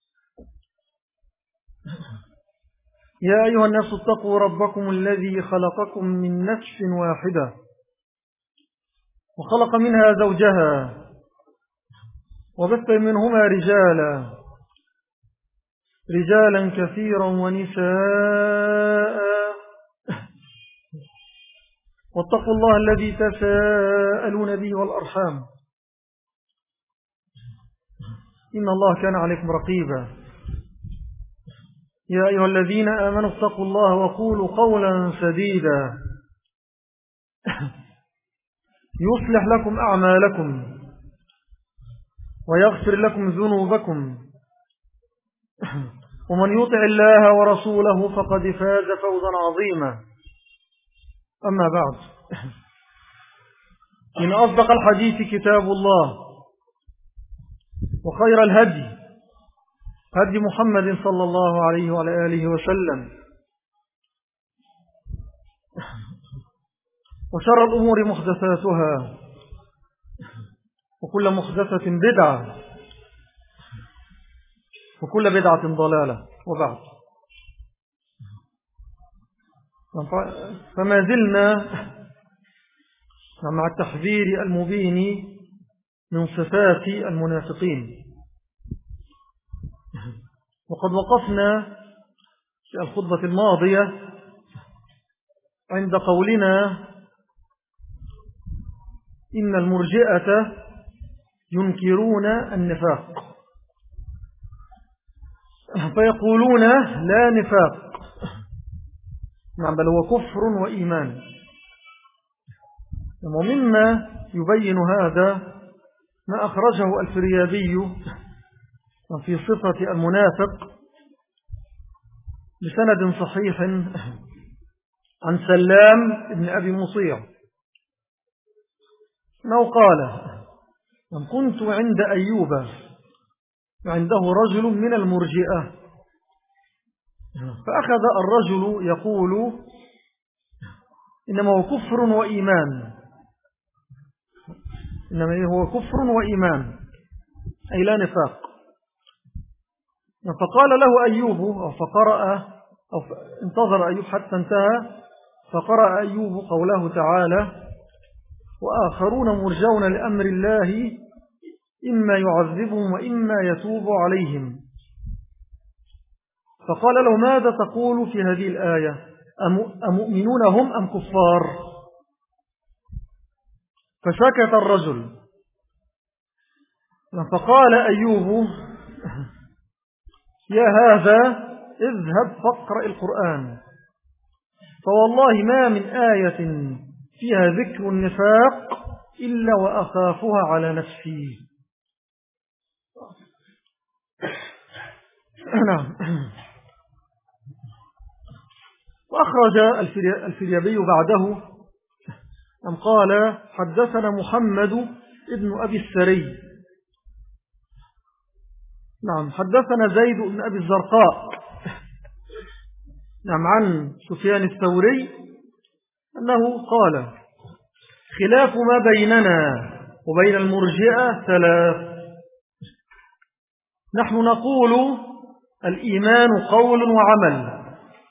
يا أيها الناس اتقوا ربكم الذي خلقكم من نفس واحدة، وخلق منها زوجها، وبث منهما رجالا كثيرا ونساء. واتقوا الله الذي تساءلون به والأرحام، إن الله كان عليكم رقيبا. يا أيها الذين آمنوا اتقوا الله وقولوا قولا سديدا يصلح لكم أعمالكم ويغفر لكم ذنوبكم، ومن يطع الله ورسوله فقد فاز فوزا عظيما. أما بعد، إن أصدق الحديث كتاب الله، وخير الهدي هدي محمد صلى الله عليه وعلى آله وسلم، وشر الأمور محدثاتها، وكل محدثة بدعة، وكل بدعة ضلالة. وبعد، فما زلنا مع التحذير المبين من صفات المنافقين. وقد وقفنا في الخطبة الماضية عند قولنا إن المرجئة ينكرون النفاق، فيقولون لا نفاق نعم، بل هو كفر وإيمان. ومما يبين هذا ما أخرجه الفريابي في صفة المنافق بسند صحيح عن سلام بن أبي مصيع أنه قال: من كنت عند أيوب وعنده رجل من المرجئة، فأخذ الرجل يقول: إنما هو كفر وإيمان، إنما هو كفر وإيمان، أي لا نفاق. فقال له أيوب، أو فقرأ، أو انتظر أيوب حتى انتهى، فقرأ أيوب قوله تعالى: وآخرون مرجون لأمر الله إما يعذبهم وإما يتوب عليهم. فقال له: ماذا تقول في هذه الآية؟ أمؤمنون هم أم كفار؟ فسكت الرجل. فقال أيوب: يا هذا اذهب فاقرأ القرآن، فوالله ما من آية فيها ذكر النفاق إلا وأخافها على نفسي. نعم. وأخرج الفريابي بعده أم قال: حدثنا محمد ابن أبي السري، نعم، حدثنا زيد بن أبي الزرقاء، نعم، عن سفيان الثوري أنه قال: خلاف ما بيننا وبين المرجئة ثلاث. نحن نقول الإيمان قول وعمل،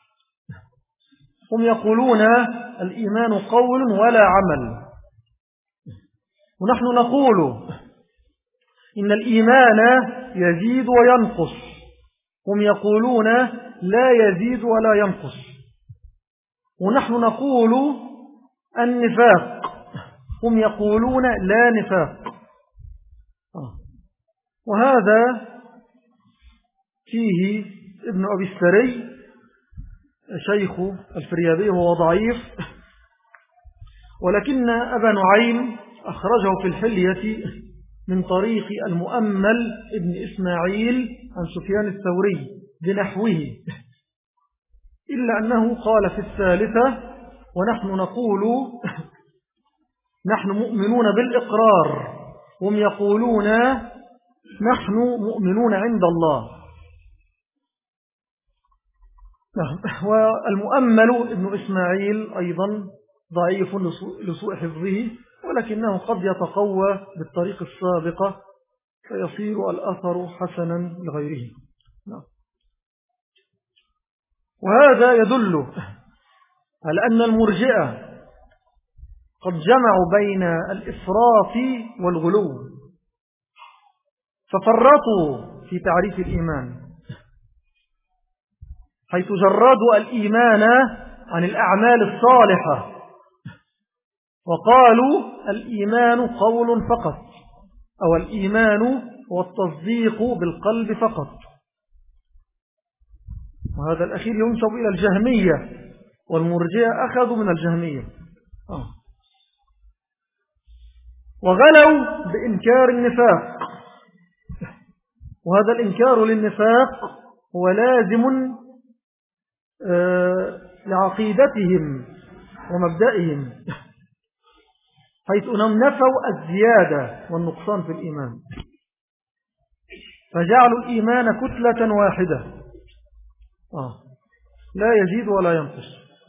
هم يقولون الإيمان قول ولا عمل. ونحن نقول إن الإيمان يزيد وينقص، هم يقولون لا يزيد ولا ينقص. ونحن نقول النفاق، هم يقولون لا نفاق. وهذا فيه ابن أبي السري شيخ الفريابي وهو ضعيف، ولكن أبا نعيم أخرجه في الحلية من طريق المؤمل ابن إسماعيل عن سفيان الثوري بنحوه، إلا أنه قال في الثالثة: ونحن نقول نحن مؤمنون بالإقرار، هم يقولون نحن مؤمنون عند الله. والمؤمل ابن إسماعيل أيضا ضعيف لسوء حفظه، ولكنه قد يتقوى بالطريق السابقة فيصير الأثر حسنا لغيره. وهذا يدل على أن المرجئة قد جمعوا بين الإفراط والغلو، ففرطوا في تعريف الإيمان، حيث جردوا الإيمان عن الأعمال الصالحة وقالوا الإيمان قول فقط، أو الإيمان هو التصديق بالقلب فقط. وهذا الأخير ينسب إلى الجهمية، والمرجئة أخذوا من الجهمية وغلوا بإنكار النفاق. وهذا الإنكار للنفاق هو لازم لعقيدتهم ومبدئهم، حيث أنهم نفوا الزيادة والنقصان في الإيمان، فجعلوا الإيمان كتلة واحدة لا يزيد ولا ينقص.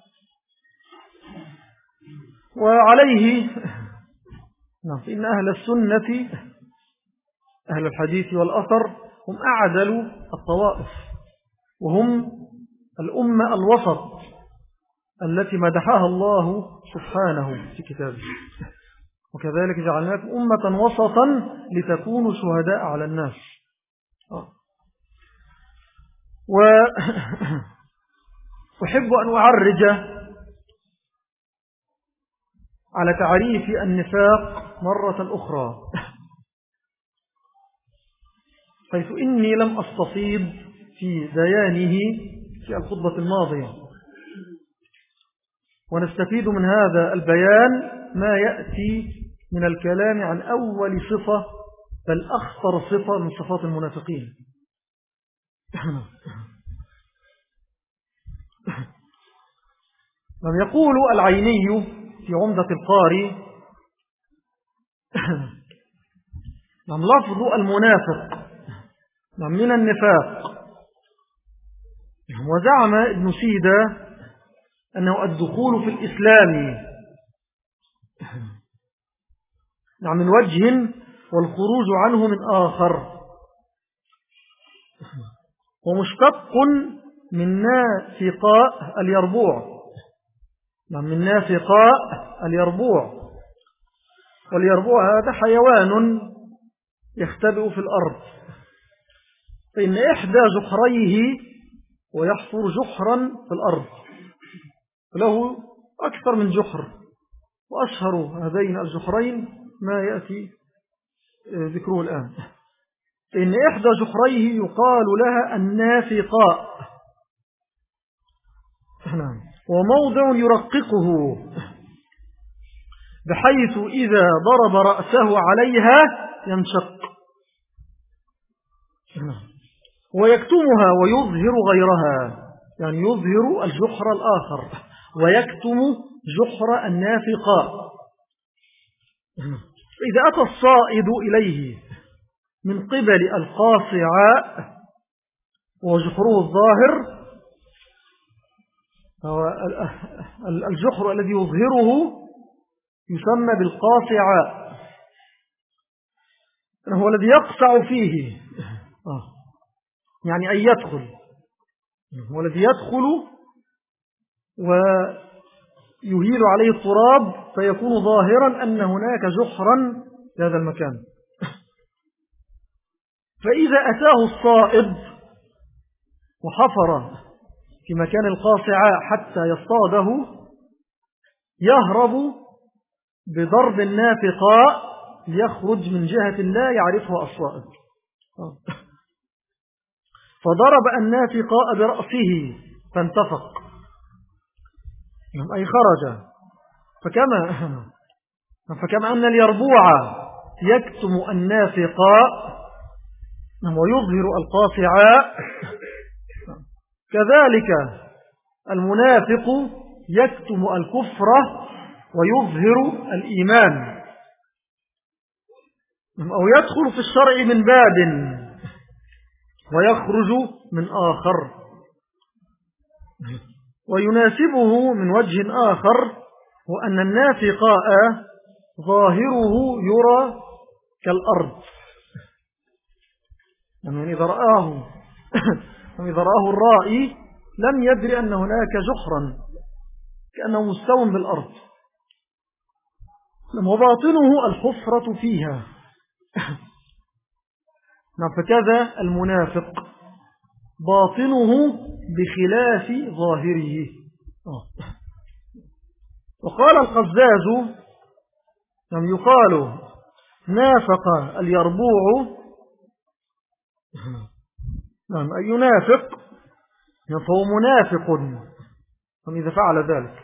وعليه فإن أهل السنة أهل الحديث والأثر هم أعدل الطوائف، وهم الأمة الوسط التي مدحها الله سبحانه في كتابه: وكذلك جعلناكم أمة وسطا لتكونوا شهداء على الناس. وأحب أن أعرج على تعريف النفاق مرة أخرى، حيث إني لم أستفيض في بيانه في الخطبة الماضية. ونستفيد من هذا البيان ما يأتي من الكلام عن أول صفة بل أخطر صفة من صفات المنافقين. لم يقول العيني في عمدة القاري نعم لفظ المنافق نعم من النفاق، وزعم ابن سيدة أنه الدخول في الإسلام نعم من وجه والخروج عنه من آخر، ومشتق من نافقاء اليربوع نعم من نافقاء اليربوع، واليربوع هذا حيوان يختبئ في الأرض، فإن إحدى جحريه ويحفر جحرا في الأرض له أكثر من جحر، وأشهر هذين الجحرين ما يأتي ذكره الآن، فإن إحدى جحريه يقال لها النافقاء، وموضع يرققه بحيث إذا ضرب رأسه عليها ينشق، ويكتمها ويظهر غيرها، يعني يظهر الجحر الآخر ويكتم جحر النافقاء. إذا أتى الصائد إليه من قبل القاصعاء وجحره الظاهر، الجحر الذي يظهره يسمى بالقاصعاء، هو الذي يقصع فيه، يعني أن يدخل، هو الذي يدخل ويهيل عليه التراب فيكون ظاهرا أن هناك جحرا في هذا المكان. فإذا أتاه الصائد وحفر في مكان القاصعاء حتى يصطاده، يهرب بضرب النافقاء يخرج من جهة لا يعرفها الصائد، فضرب النافقاء برأسه فانتفق أي خرج، فكما أن اليربوع يكتم النافقاء ويظهر القاصعاء، كذلك المنافق يكتم الكفر ويظهر الإيمان، أو يدخل في الشرع من باب ويخرج من آخر، ويناسبه من وجه آخر، وأن النافقاء ظاهره يرى كالأرض، يعني إذا رآه الرائي لم يدري أن هناك جحرا كأنه مستوى بالأرض، وباطنه الحفرة فيها. فكذا المنافق باطنه بخلاف ظاهره. وقال القزاز يقال نافق اليربوع أي ينافق فهو منافق إذا فعل ذلك،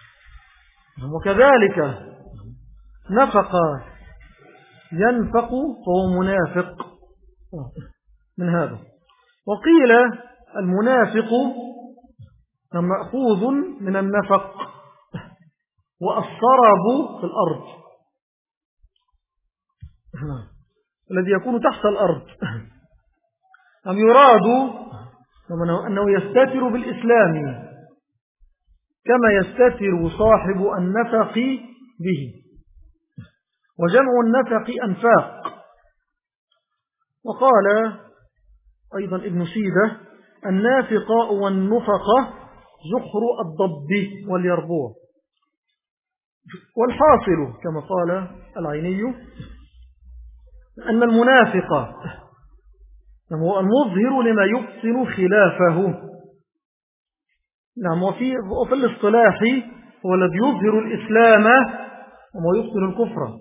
وكذلك نفق ينفق فهو منافق من هذا. وقيل المنافق مأخوذ من النفق والصرب في الأرض الذي يكون تحت الأرض، يراد أنه يستتر بالإسلام كما يستتر صاحب النفق به، وجمع النفق أنفاق. وقال أيضا ابن سيدة النافقاء والنفقة زخر الضب واليربوع. والحاصل كما قال العيني أن المنافق هو المظهر لما يبطن خلافه، وفي الاصطلاح هو الذي يظهر الإسلام وما يبطن الكفر،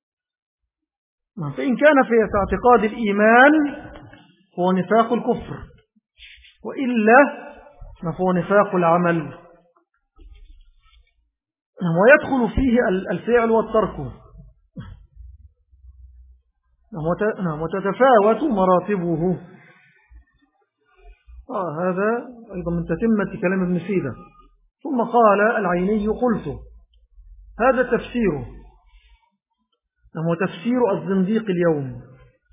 فإن كان في اعتقاد الإيمان هو نفاق الكفر، وإلا فهو نفاق العمل. ويدخل فيه الفعل والترك. وتتفاوت مراتبه. هذا أيضا من تتمة كلام ابن سيدة. ثم قال العيني: قلت هذا تفسيره، وتفسير الزنديق اليوم.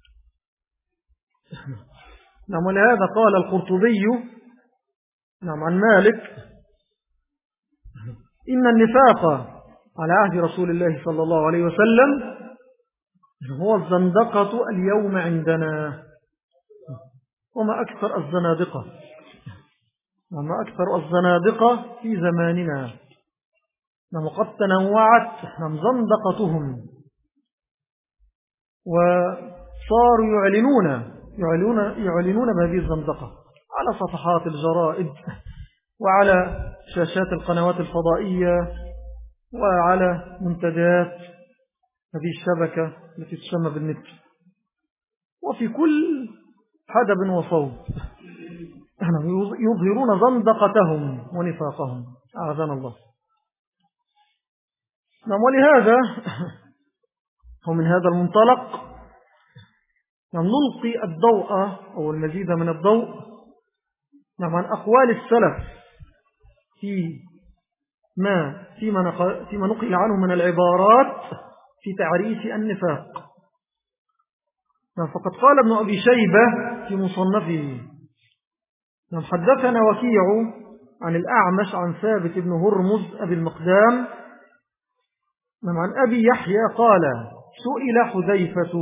ولهذا قال القرطبي عن مالك: إن النفاق على عهد رسول الله صلى الله عليه وسلم هو الزندقة اليوم عندنا، وما أكثر الزنادقة، في زماننا. وقد تنوعت زندقتهم، وصاروا يعلنون بهذه الزندقة على صفحات الجرائد، وعلى شاشات القنوات الفضائية، وعلى منتديات هذه الشبكة التي تسمى بالنت، وفي كل حدب وصوب يظهرون زندقتهم ونفاقهم، أعاذنا الله. ولهذا ومن هذا المنطلق نلقي الضوء أو المزيد من الضوء عن أقوال السلف فيما نقل عنه من العبارات في تعريف النفاق. فقد قال ابن أبي شيبة في مصنفه: حدثنا وكيع عن الأعمش عن ثابت بن هرمز أبي المقدام عن أبي يحيى قال: سئل حذيفة: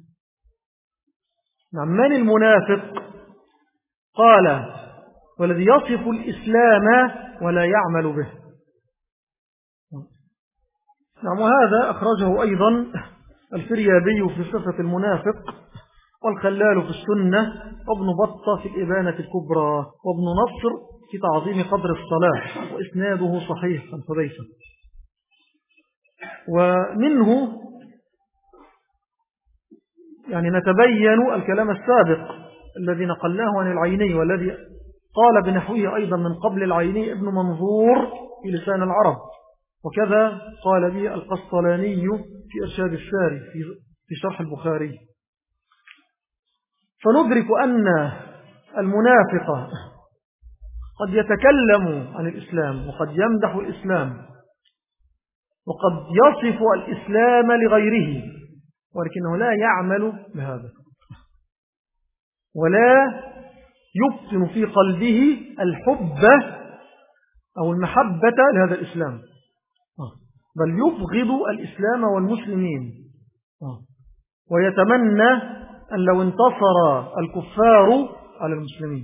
من المنافق؟ قال: والذي يصف الإسلام ولا يعمل به. وهذا أخرجه أيضا الفريابي في صفة المنافق، والخلال في السنة، وابن بطة في الإبانة الكبرى، وابن نصر في تعظيم قدر الصلاة، وإسناده صحيح عن حذيفة. ومنه نتبين الكلام السابق الذي نقلناه عن العيني، والذي قال بنحوه أيضا من قبل العيني ابن منظور في لسان العرب، وكذا قال به القسطلاني في إرشاد الساري في شرح البخاري. فندرك أن المنافق قد يتكلم عن الإسلام، وقد يمدح الإسلام، وقد يصف الإسلام لغيره، ولكنه لا يعمل بهذا، ولا يبطن في قلبه الحب أو المحبة لهذا الإسلام، بل يبغض الإسلام والمسلمين، ويتمنى أن لو انتصر الكفار على المسلمين.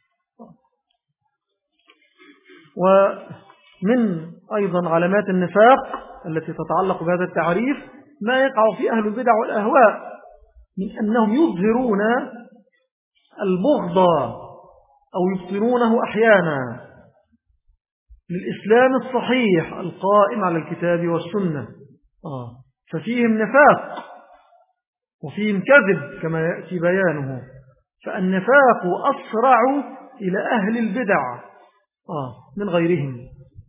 ومن أيضا علامات النفاق التي تتعلق بهذا التعريف ما يقع في أهل البدع والأهواء من أنهم يظهرون البغض أو يبطنونه أحيانا للإسلام الصحيح القائم على الكتاب والسنة، ففيهم نفاق وفيهم كذب كما يأتي بيانه. فالنفاق أسرع إلى أهل البدع من غيرهم.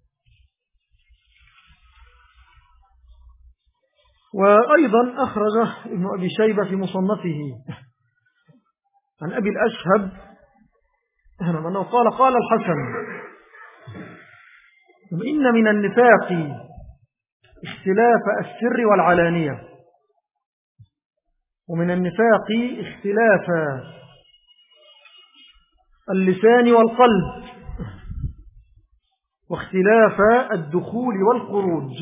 وأيضا أخرج ابن أبي شيبة في مصنفه عن أبي الأشهب أنه قال الحسن: إن من النفاق اختلاف السر والعلانية، ومن النفاق اختلاف اللسان والقلب، واختلاف الدخول والخروج.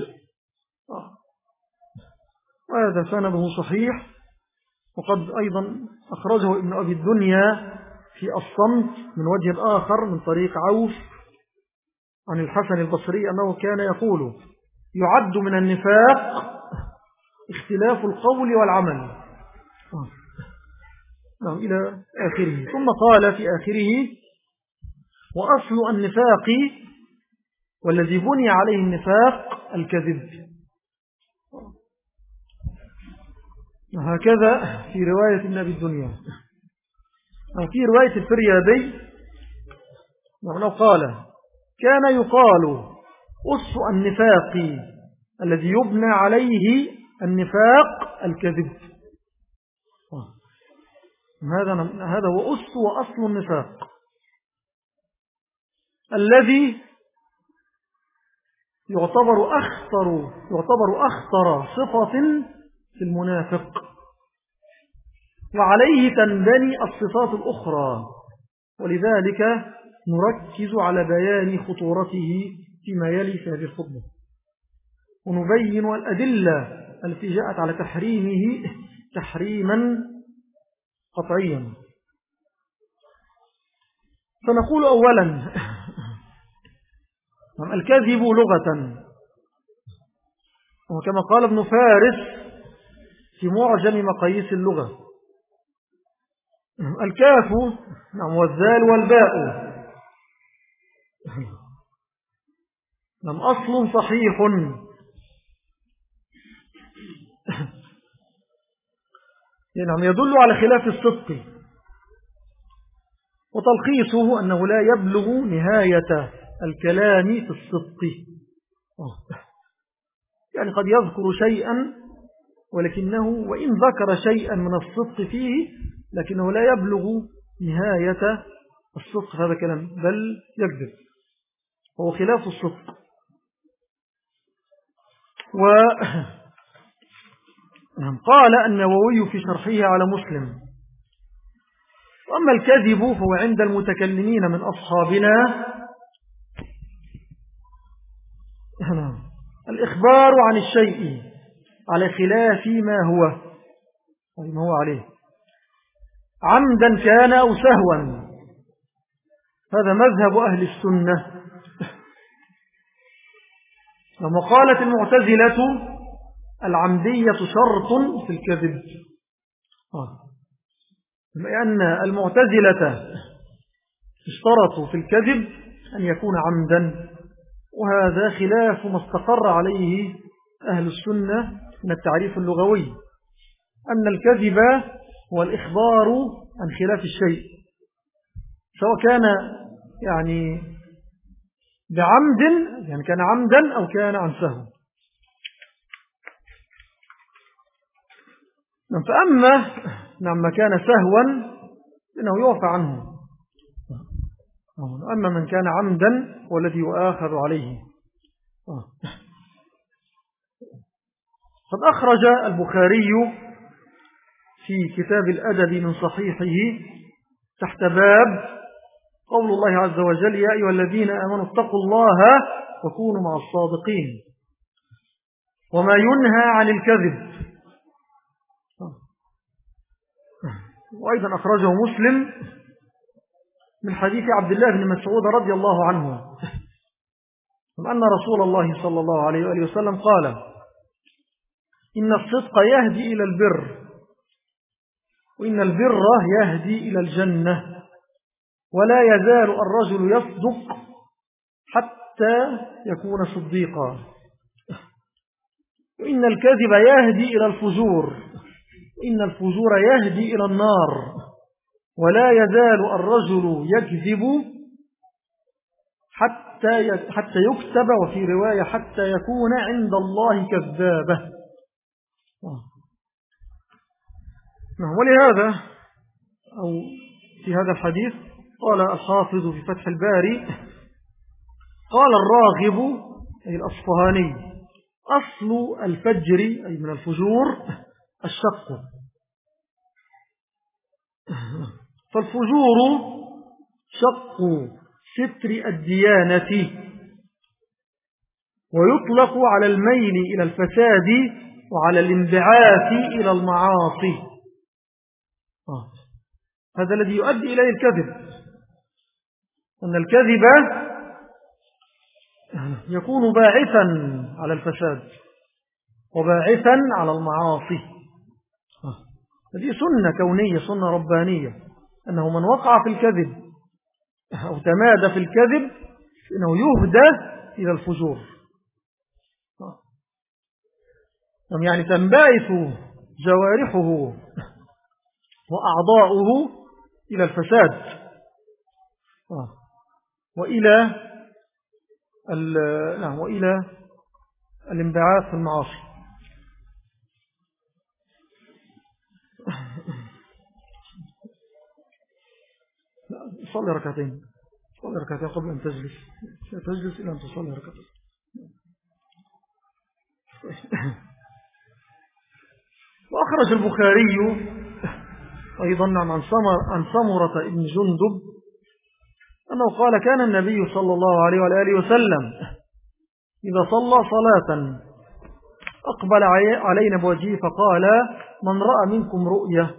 وهذا سنده صحيح. وقد أيضا أخرجه ابن أبي الدنيا في الصمت من وجه آخر من طريق عوف عن الحسن البصري أنه كان يقول: يعد من النفاق اختلاف القول والعمل، إلى آخره. ثم قال في آخره: وأصل النفاق والذي بني عليه النفاق الكذب. هكذا في رواية ابن أبي الدنيا. في رواية الفريابي قال: كان يقال أس النفاق الذي يبنى عليه النفاق الكذب. هذا هو أس وأصل النفاق الذي يعتبر أخطر صفة في المنافق، وعليه تنبني الصفات الأخرى، ولذلك نركز على بيان خطورته فيما يلي في هذه الخطبة، ونبين الأدلة التي جاءت على تحريمه تحريما قطعيا. فنقول أولا الكذب لغة، وكما قال ابن فارس في معجم مقاييس اللغة: الكاف والذال والباء أصل صحيح يدل على خلاف الصدق، وتلخيصه أنه لا يبلغ نهاية الكلام في الصدق، يعني قد يذكر شيئا ولكنه وإن ذكر شيئا من الصدق فيه لكنه لا يبلغ نهاية الصدق هذا كلام، بل يكذب، هو خلاف الصدق. وقال النووي في شرحه على مسلم: وأما الكذب فهو عند المتكلمين من أصحابنا الإخبار عن الشيء على خلاف ما هو عليه، عمدا كان أو سهوا. هذا مذهب أهل السنة. لما قالت المعتزلة العمدية شرط في الكذب، لأن المعتزلة اشترطوا في الكذب أن يكون عمدا، وهذا خلاف ما استقر عليه أهل السنة من التعريف اللغوي، أن الكذب هو الإخبار عن خلاف الشيء، سواء كان يعني بعمد، يعني كان عمدا أو كان عن سهو. فأما ما كان سهوا إنه يعفى عنه، أما من كان عمدا هو الذي يؤاخذ عليه. قد أخرج البخاري في كتاب الأدب من صحيحه تحت باب قول الله عز وجل: يا أيها الذين آمنوا اتقوا الله وكونوا مع الصادقين، وما ينهى عن الكذب. وأيضا أخرجه مسلم من حديث عبد الله بن مسعود رضي الله عنه أن رسول الله صلى الله عليه وآله وسلم قال: إن الصدق يهدي إلى البر، وإن البر يهدي إلى الجنة، ولا يزال الرجل يصدق حتى يكون صديقا، وإن الكذب يهدي إلى الفجور، وإن الفجور يهدي إلى النار، ولا يزال الرجل يكذب حتى يكتب، وفي رواية حتى يكون عند الله كذابة. ولهذا أو في هذا الحديث قال الحافظ في فتح الباري: قال الراغب أي الأصفهاني: أصل الفجر أي من الفجور الشق، فالفجور شق ستر الديانة، ويطلق على الميل إلى الفساد وعلى الانبعاث إلى المعاصي. هذا الذي يؤدي إليه الكذب، أن الكذب يكون باعثا على الفساد وباعثا على المعاصي. هذه سنة كونية، سنة ربانية، أنه من وقع في الكذب أو تمادى في الكذب إنه يهدى إلى الفجور، يعني تنبعث جوارحه وأعضاؤه إلى الفساد وإلى نعم وإلى الانبعاث في المعاصي. صلي ركعتين قبل أن تجلس، لا تجلس إلا أن تصلي ركعتين. وأخرج البخاري أيضا عن سمرة بن جندب أنه قال كان النبي صلى الله عليه وآله وسلم إذا صلى صلاة أقبل علينا بوجهه فقال من رأى منكم رؤية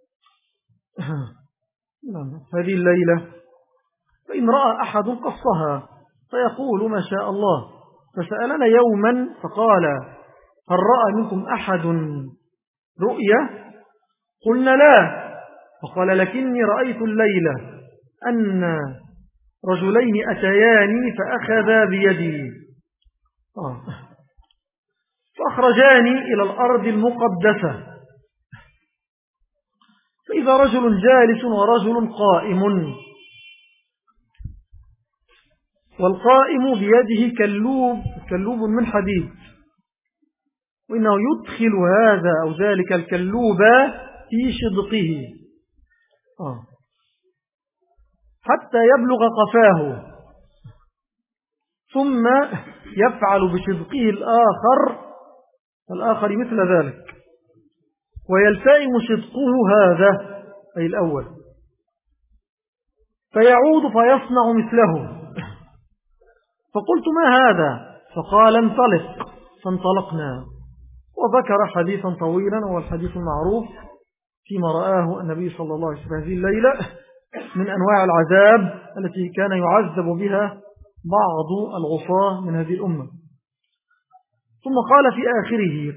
هذه الليلة فإن رأى أحد قصها فيقول ما شاء الله. فسألنا يوما فقال هل رأى منكم أحد رؤية؟ قلنا لا. فقال لكني رأيت الليلة أن رجلين أتياني فأخذا بيدي فأخرجاني إلى الأرض المقدسة فإذا رجل جالس ورجل قائم، والقائم بيده كلوب من حديد، وإنه يدخل هذا أو ذلك الكلوب في شدقه حتى يبلغ قفاه، ثم يفعل بشدقه الآخر مثل ذلك، ويلتئم شدقه هذا أي الأول فيعود فيصنع مثله. فقلت ما هذا؟ فقال انطلق، فانطلقنا. وذكر حديثا طويلا، وهو الحديث المعروف فيما رآه النبي صلى الله عليه وسلم هذه الليلة من أنواع العذاب التي كان يعذب بها بعض العصاة من هذه الأمة. ثم قال في آخره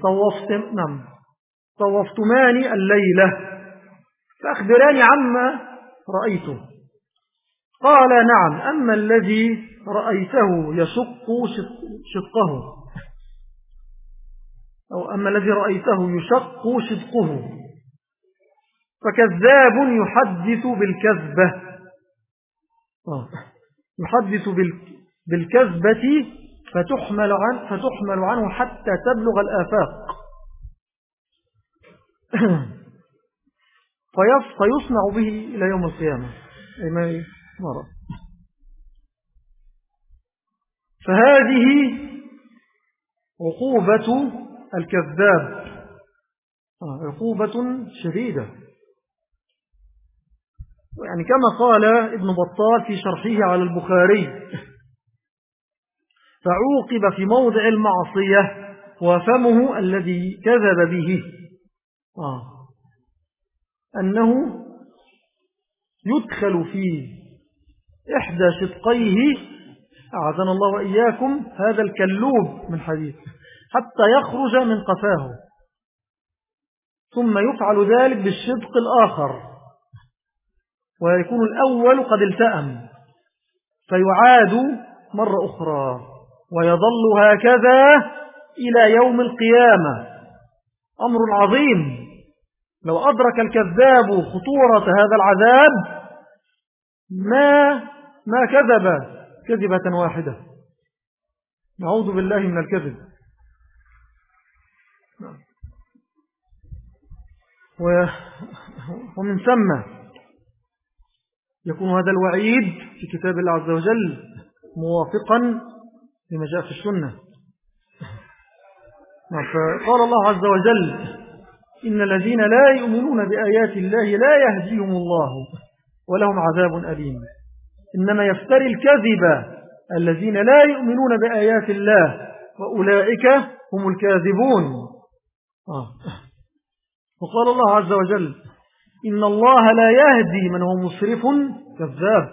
طوفتماني الليلة فأخبراني عما رأيته. قال نعم، أما الذي رأيته يشق شقه، أو أما الذي رأيته يشق شدقه فكذاب يحدث بالكذبة، يحدث بالكذبة فتحمل عنه حتى تبلغ الآفاق فيصنع به إلى يوم القيامة أي ما مرة. فهذه عقوبة الكذاب، عقوبة شديدة، يعني كما قال ابن بطال في شرحه على البخاري فعوقب في موضع المعصية وفمه الذي كذب به أنه يدخل في إحدى شدقيه أعاذنا الله وإياكم هذا الكلوب من حديد حتى يخرج من قفاه، ثم يفعل ذلك بالشدق الآخر ويكون الأول قد التأم فيعاد مرة أخرى ويظل هكذا إلى يوم القيامة. أمر عظيم، لو أدرك الكذاب خطورة هذا العذاب ما كذب كذبة واحدة. نعوذ بالله من الكذب. ومن ثم يكون هذا الوعيد في كتاب الله عز وجل موافقا لما جاء في السنة. فقال الله عز وجل إن الذين لا يؤمنون بآيات الله لا يهديهم الله ولهم عذاب أليم. إنما يفتري الكذب الذين لا يؤمنون بآيات الله وأولئك هم الكاذبون. وقال الله عز وجل إن الله لا يهدي من هو مسرف كذاب.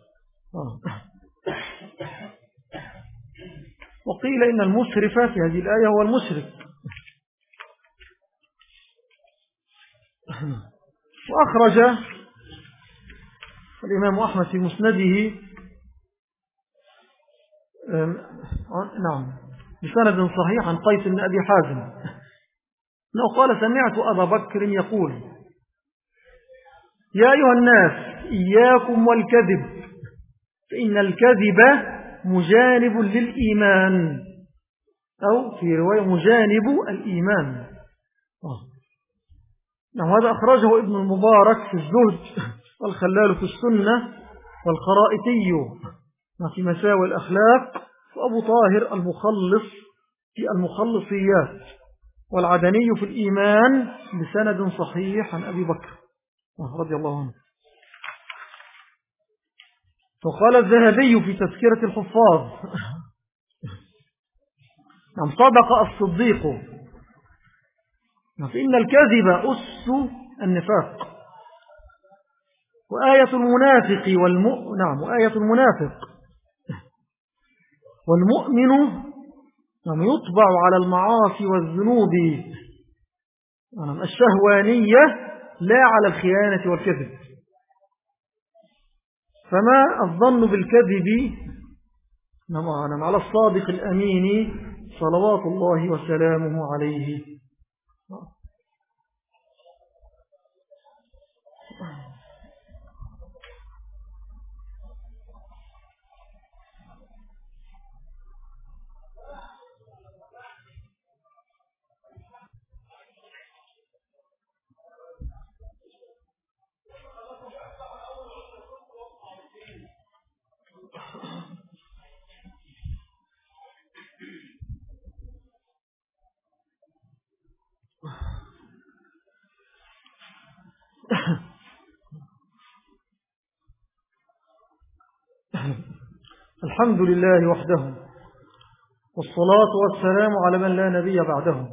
وقيل إن المسرف في هذه الآية هو المشرك. وأخرج الإمام أحمد في مسنده بسند صحيح عن قيس بن أبي حازم أنه قال سمعت أبا بكر يقول يا أيها الناس إياكم والكذب فإن الكذب مجانب للإيمان، أو في رواية مجانب الإيمان. هذا أخرجه ابن المبارك في الزهد، والخلال في السنة، والخرائطي في مساوي الأخلاق، وأبو طاهر المخلص في المخلصيات، والعدني في الإيمان بسند صحيح عن أبي بكر رضي الله عنه. وقال الذهبي في تذكرة الحفاظ: صدق الصديق، فإن الكذب أس النفاق، وآية المنافق وآية المنافق والمؤمن يطبع على المعاصي والذنوب الشهوانية لا على الخيانة والكذب. فما الظن بالكذب على الصادق الأمين صلوات الله وسلامه عليه. الحمد لله وحده، والصلاة والسلام على من لا نبي بعده،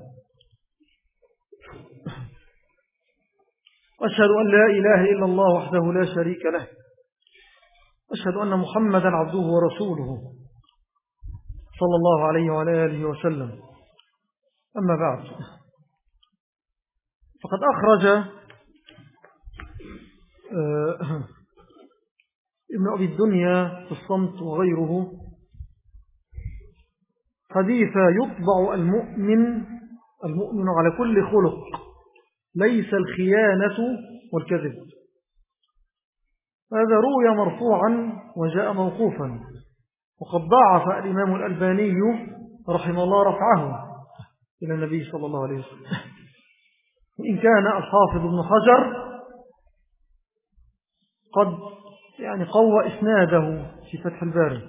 أشهد أن لا إله إلا الله وحده لا شريك له، أشهد أن محمدا عبده ورسوله صلى الله عليه وعلى آله وسلم. أما بعد، فقد أخرج ابن أبي الدنيا في الصمت وغيره حديث يطبع المؤمن على كل خلق، ليس الخيانة والكذب. هذا روي مرفوعا وجاء موقوفا، وقد ضعف الإمام الألباني رحمه الله رفعه إلى النبي صلى الله عليه وسلم، وإن كان الحافظ ابن حجر قد قوى إسناده في فتح الباري.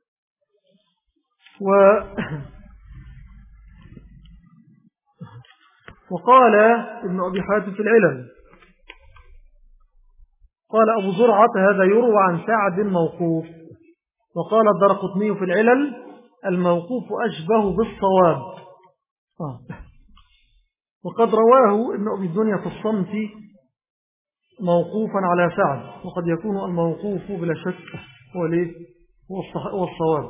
وقال ابن أبي حاتم في العلل، قال أبو زرعة: هذا يروى عن سعد موقوف. وقال الدرقطني في العلل: الموقوف أشبه بالصواب. وقد رواه ابن أبي الدنيا في الصمت موقوفا على سعد، وقد يكون الموقوف بلا شك هو الصواب،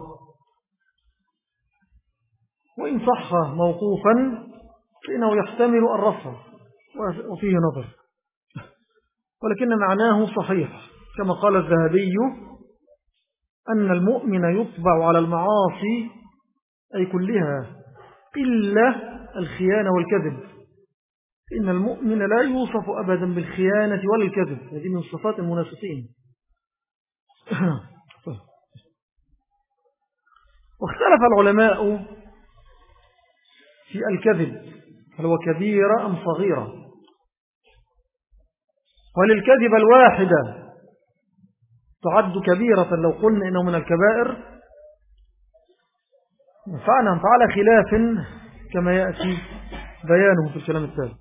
وإن صح موقوفا فإنه يحتمل الرفع وفيه نظر، ولكن معناه صحيح، كما قال الذهبي: أن المؤمن يطبع على المعاصي أي كلها إلا الخيانة والكذب، إن المؤمن لا يوصف أبدا بالخيانة ولا الكذب، هذه من صفات المنافقين. واختلف العلماء في الكذب، هل هو كبيرة أم صغيرة؟ وللكذب الواحدة تعد كبيرة لو قلنا إنه من الكبائر، فعلى خلاف كما يأتي بيانه في الكلام التالي.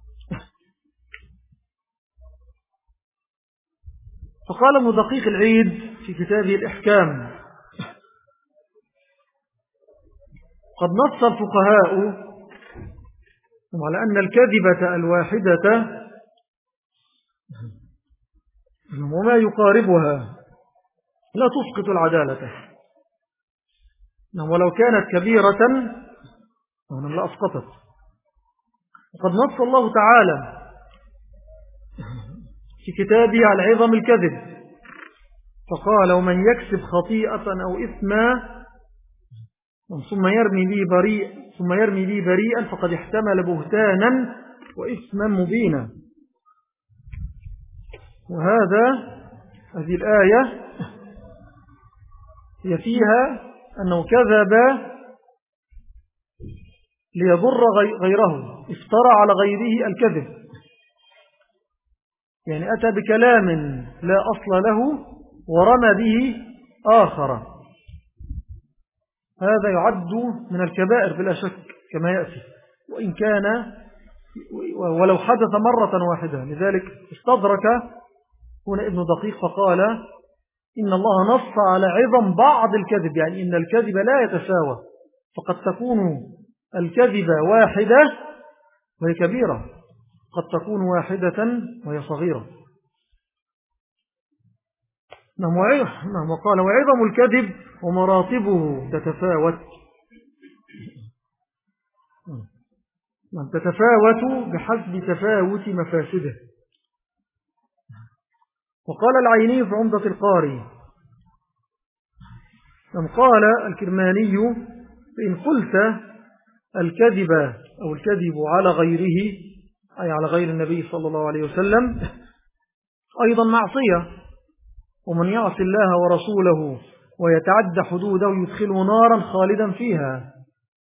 فقال ابن دقيق العيد في كتابه الإحكام: قد نص الفقهاء على أن الكذبة الواحدة وما يقاربها لا تسقط العدالة، ولو كانت كبيرة لا أسقطت. وقد نص الله تعالى في كتابه على عظم الكذب، فقال: ومن يكسب خطيئة أو إثما ثم يرمي به بريئا فقد احتمل بهتانا وإثما مبينا. هذه الآية هي فيها أنه كذب ليضر غيره، افترى على غيره الكذب، يعني أتى بكلام لا أصل له ورمى به آخر. هذا يعد من الكبائر بلا شك كما يأتي، وإن كان ولو حدث مرة واحدة. لذلك استدرك هنا ابن دقيق فقال إن الله نص على عظم بعض الكذب، يعني إن الكذب لا يتساوى، فقد تكون الكذبة واحدة وهي كبيرة، قد تكون واحدة وهي صغيرة. نعم وقال وعظم الكذب ومراتبه تتفاوت، تتفاوت بحسب تفاوت مفاسده. وقال العيني في عمدة القاري قال الكرماني فإن قلت الكذب أو الكذب على غيره أي على غير النبي صلى الله عليه وسلم أيضا معصية، ومن يعص الله ورسوله ويتعدى حدوده يدخله نارا خالدا فيها.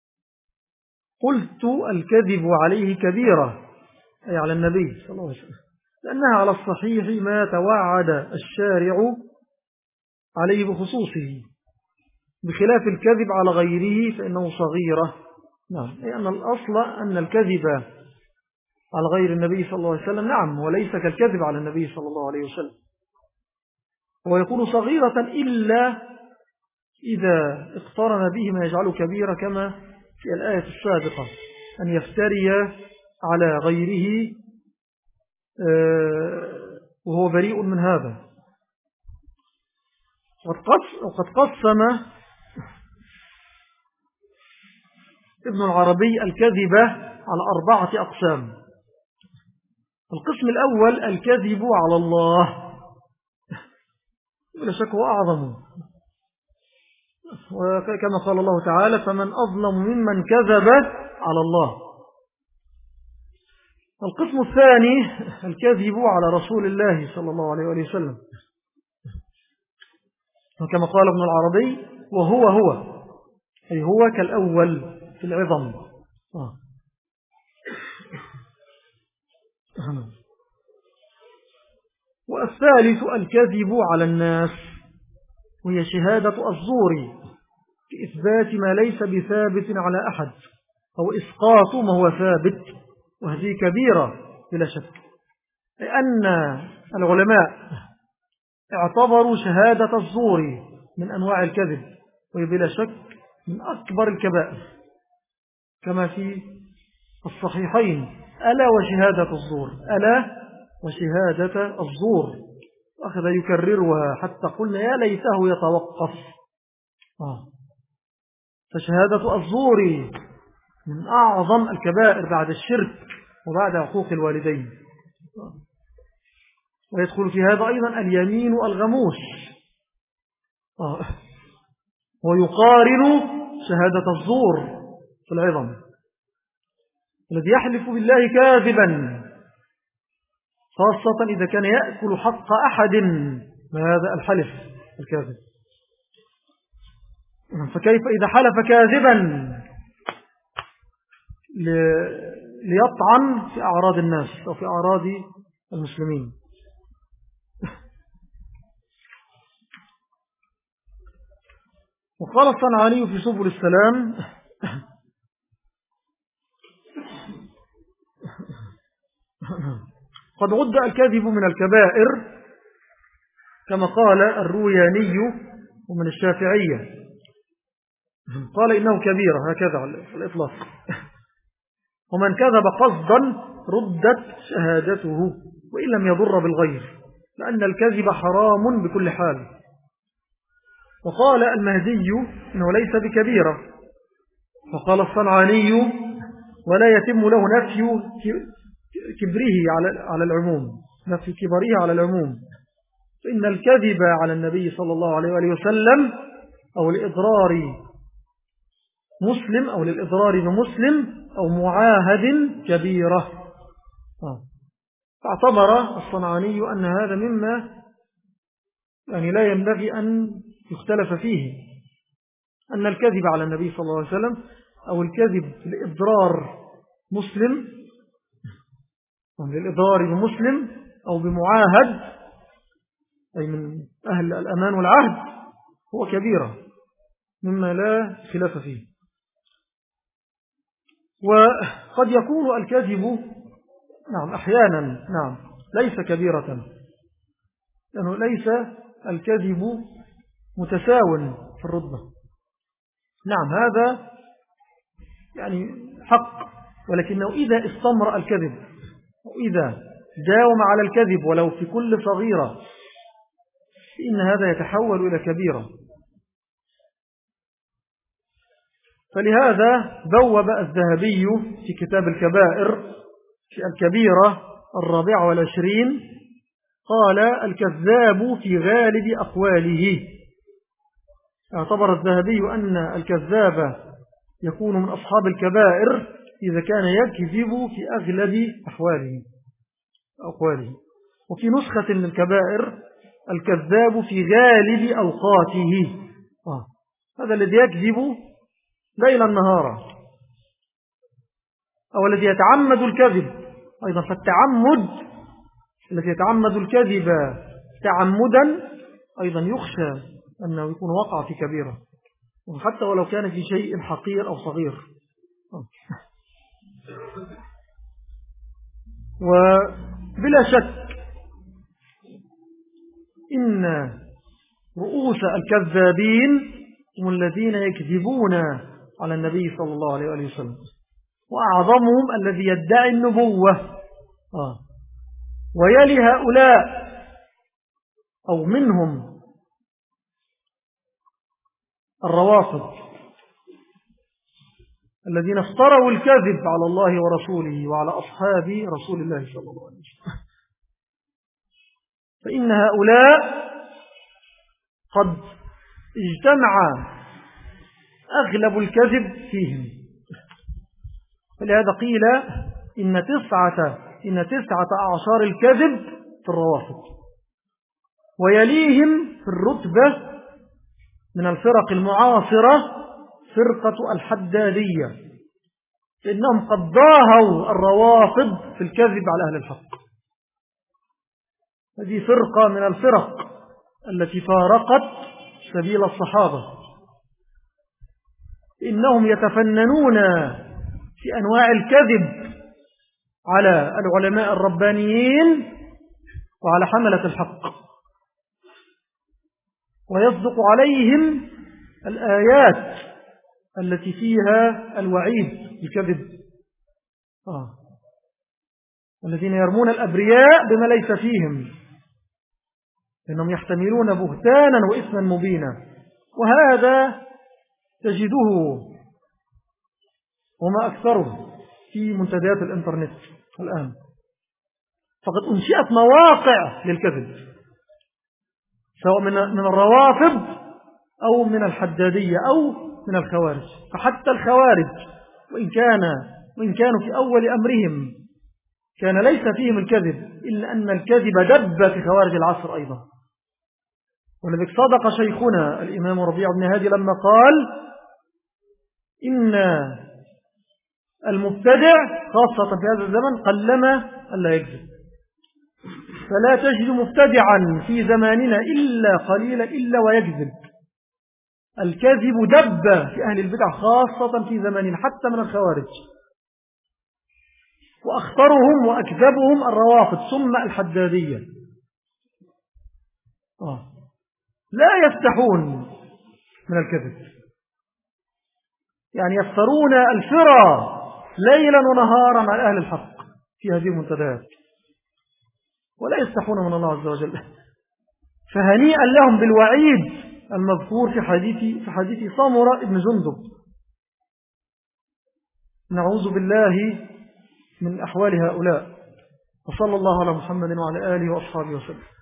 قلت الكذب عليه كبيرة أي على النبي صلى الله عليه وسلم، لأنها على الصحيح ما توعد الشارع عليه بخصوصه، بخلاف الكذب على غيره فإنه صغيرة. نعم، لأن الأصل أن الكذب على غير النبي صلى الله عليه وسلم نعم وليس كالكذب على النبي صلى الله عليه وسلم، ويكون صغيرة إلا إذا اقترن به ما يجعله كبيرة، كما في الآية السابقة أن يفتري على غيره وهو بريء من هذا. وقد قسم ابن العربي الكذبة على 4 أقسام. القسم الأول الكذب على الله، ولا شك هو أعظم، وكما قال الله تعالى فمن أظلم ممن كذب على الله. القسم الثاني الكذب على رسول الله صلى الله عليه وسلم، وكما قال ابن العربي وهو أي هو كالأول في العظم. والثالث الكذب على الناس، وهي شهادة الزور بإثبات ما ليس بثابت على أحد أو إسقاط ما هو ثابت، وهذه كبيرة بلا شك، لأن العلماء اعتبروا شهادة الزور من أنواع الكذب، وهي بلا شك من أكبر الكبائر، كما في الصحيحين ألا وشهادة الزور، ألا وشهادة الزور، أخذ يكررها حتى قلنا يا ليته يتوقف. فشهادة الزور من أعظم الكبائر بعد الشرك وبعد عقوق الوالدين. ويدخل في هذا أيضا اليمين الغموس، ويقارن شهادة الزور في العظم الذي يحلف بالله كاذبا، خاصة إذا كان يأكل حق أحد ما هذا الحلف الكاذب، فكيف إذا حلف كاذبا ليطعن في أعراض الناس أو في أعراض المسلمين. وقال الصنعاني في سبل السلام قد عد الكذب من الكبائر كما قال الروياني ومن الشافعية، قال إنه كبيرة هكذا على الإطلاق، ومن كذب قصدا ردت شهادته وإن لم يضر بالغير، لأن الكذب حرام بكل حال. وقال المهدي إنه ليس بكبيرة، فقال الصنعاني ولا يتم له نفي كبره على العموم، نفي كبره على العموم، فإن الكذب على النبي صلى الله عليه وسلم أو لإضرار مسلم أو للإضرار بمسلم أو معاهد كبيرة. فاعتبر الصنعاني أن هذا مما يعني لا ينبغي أن يختلف فيه، أن الكذب على النبي صلى الله عليه وسلم أو الكذب لإضرار مسلم للإضرار بمسلم أو بمعاهد أي من أهل الأمان والعهد هو كبيرة مما لا خلاف فيه. وقد يكون الكذب أحيانا ليس كبيرة، لأنه ليس الكذب متساو في الرتبة. هذا حق، ولكنه إذا استمر الكذب وإذا داوم على الكذب ولو في كل صغيرة فإن هذا يتحول إلى كبيرة. فلهذا بوب الذهبي في كتاب الكبائر في الكبيرة 24 قال: الكذاب في غالب أقواله. اعتبر الذهبي أن الكذاب يكون من أصحاب الكبائر إذا كان يكذب في أغلب أقواله. وفي نسخة من الكبائر: الكذاب في غالب أوقاته. هذا الذي يكذب ليلا نهارا، أو الذي يتعمد الكذب أيضا. فالتعمد الذي يتعمد الكذب تعمدا أيضا يخشى أنه يكون وقع في كبيرة، حتى ولو كان في شيء حقير أو صغير. وبلا شك إن رؤوس الكذابين هم الذين يكذبون على النبي صلى الله عليه وسلم، وأعظمهم الذي يدعي النبوة. ويلي هؤلاء أو منهم الروافض الذين افتروا الكذب على الله ورسوله وعلى أصحاب رسول الله صلى الله عليه وسلم. فإن هؤلاء قد اجتمع أغلب الكذب فيهم. فلهذا قيل إن 19 الكذب في الروافض، ويليهم في الرتبة من الفرق المعاصرة فرقة الحدادية، لأنهم قد ضاهوا الروافض في الكذب على أهل الحق. هذه فرقة من الفرق التي فارقت سبيل الصحابة، إنهم يتفننون في أنواع الكذب على العلماء الربانيين وعلى حملة الحق، ويصدق عليهم الآيات التي فيها الوعيد بالكذب. الذين يرمون الأبرياء بما ليس فيهم إنهم يحتملون بهتانا وإثما مبينا. وهذا تجده وما أكثره في منتديات الإنترنت الآن، فقد أنشئت مواقع للكذب سواء من الروافض أو من الحدادية أو من الخوارج. فحتى الخوارج وإن كانوا في أول أمرهم كان ليس فيهم الكذب، إلا أن الكذب دب في خوارج العصر أيضا. ولذلك صدق شيخنا الإمام ربيع بن هادي لما قال: إن المبتدع خاصة في هذا الزمن قلما ألا يكذب. فلا تجد مبتدعا في زماننا إلا قليلا إلا ويكذب. الكذب دب في أهل البدع خاصة في زماننا حتى من الخوارج، وأخطرهم وأكذبهم الروافض ثم الحدادية. لا يفتحون من الكذب، يعني يفترون الفرى ليلا ونهارا على أهل الحق في هذه المنتديات، ولا يستحون من الله عز وجل. فهنيئا لهم بالوعيد المذكور في حديث سمرة بن جندب. نعوذ بالله من أحوال هؤلاء. وصلى الله على محمد وعلى آله وأصحابه وسلم.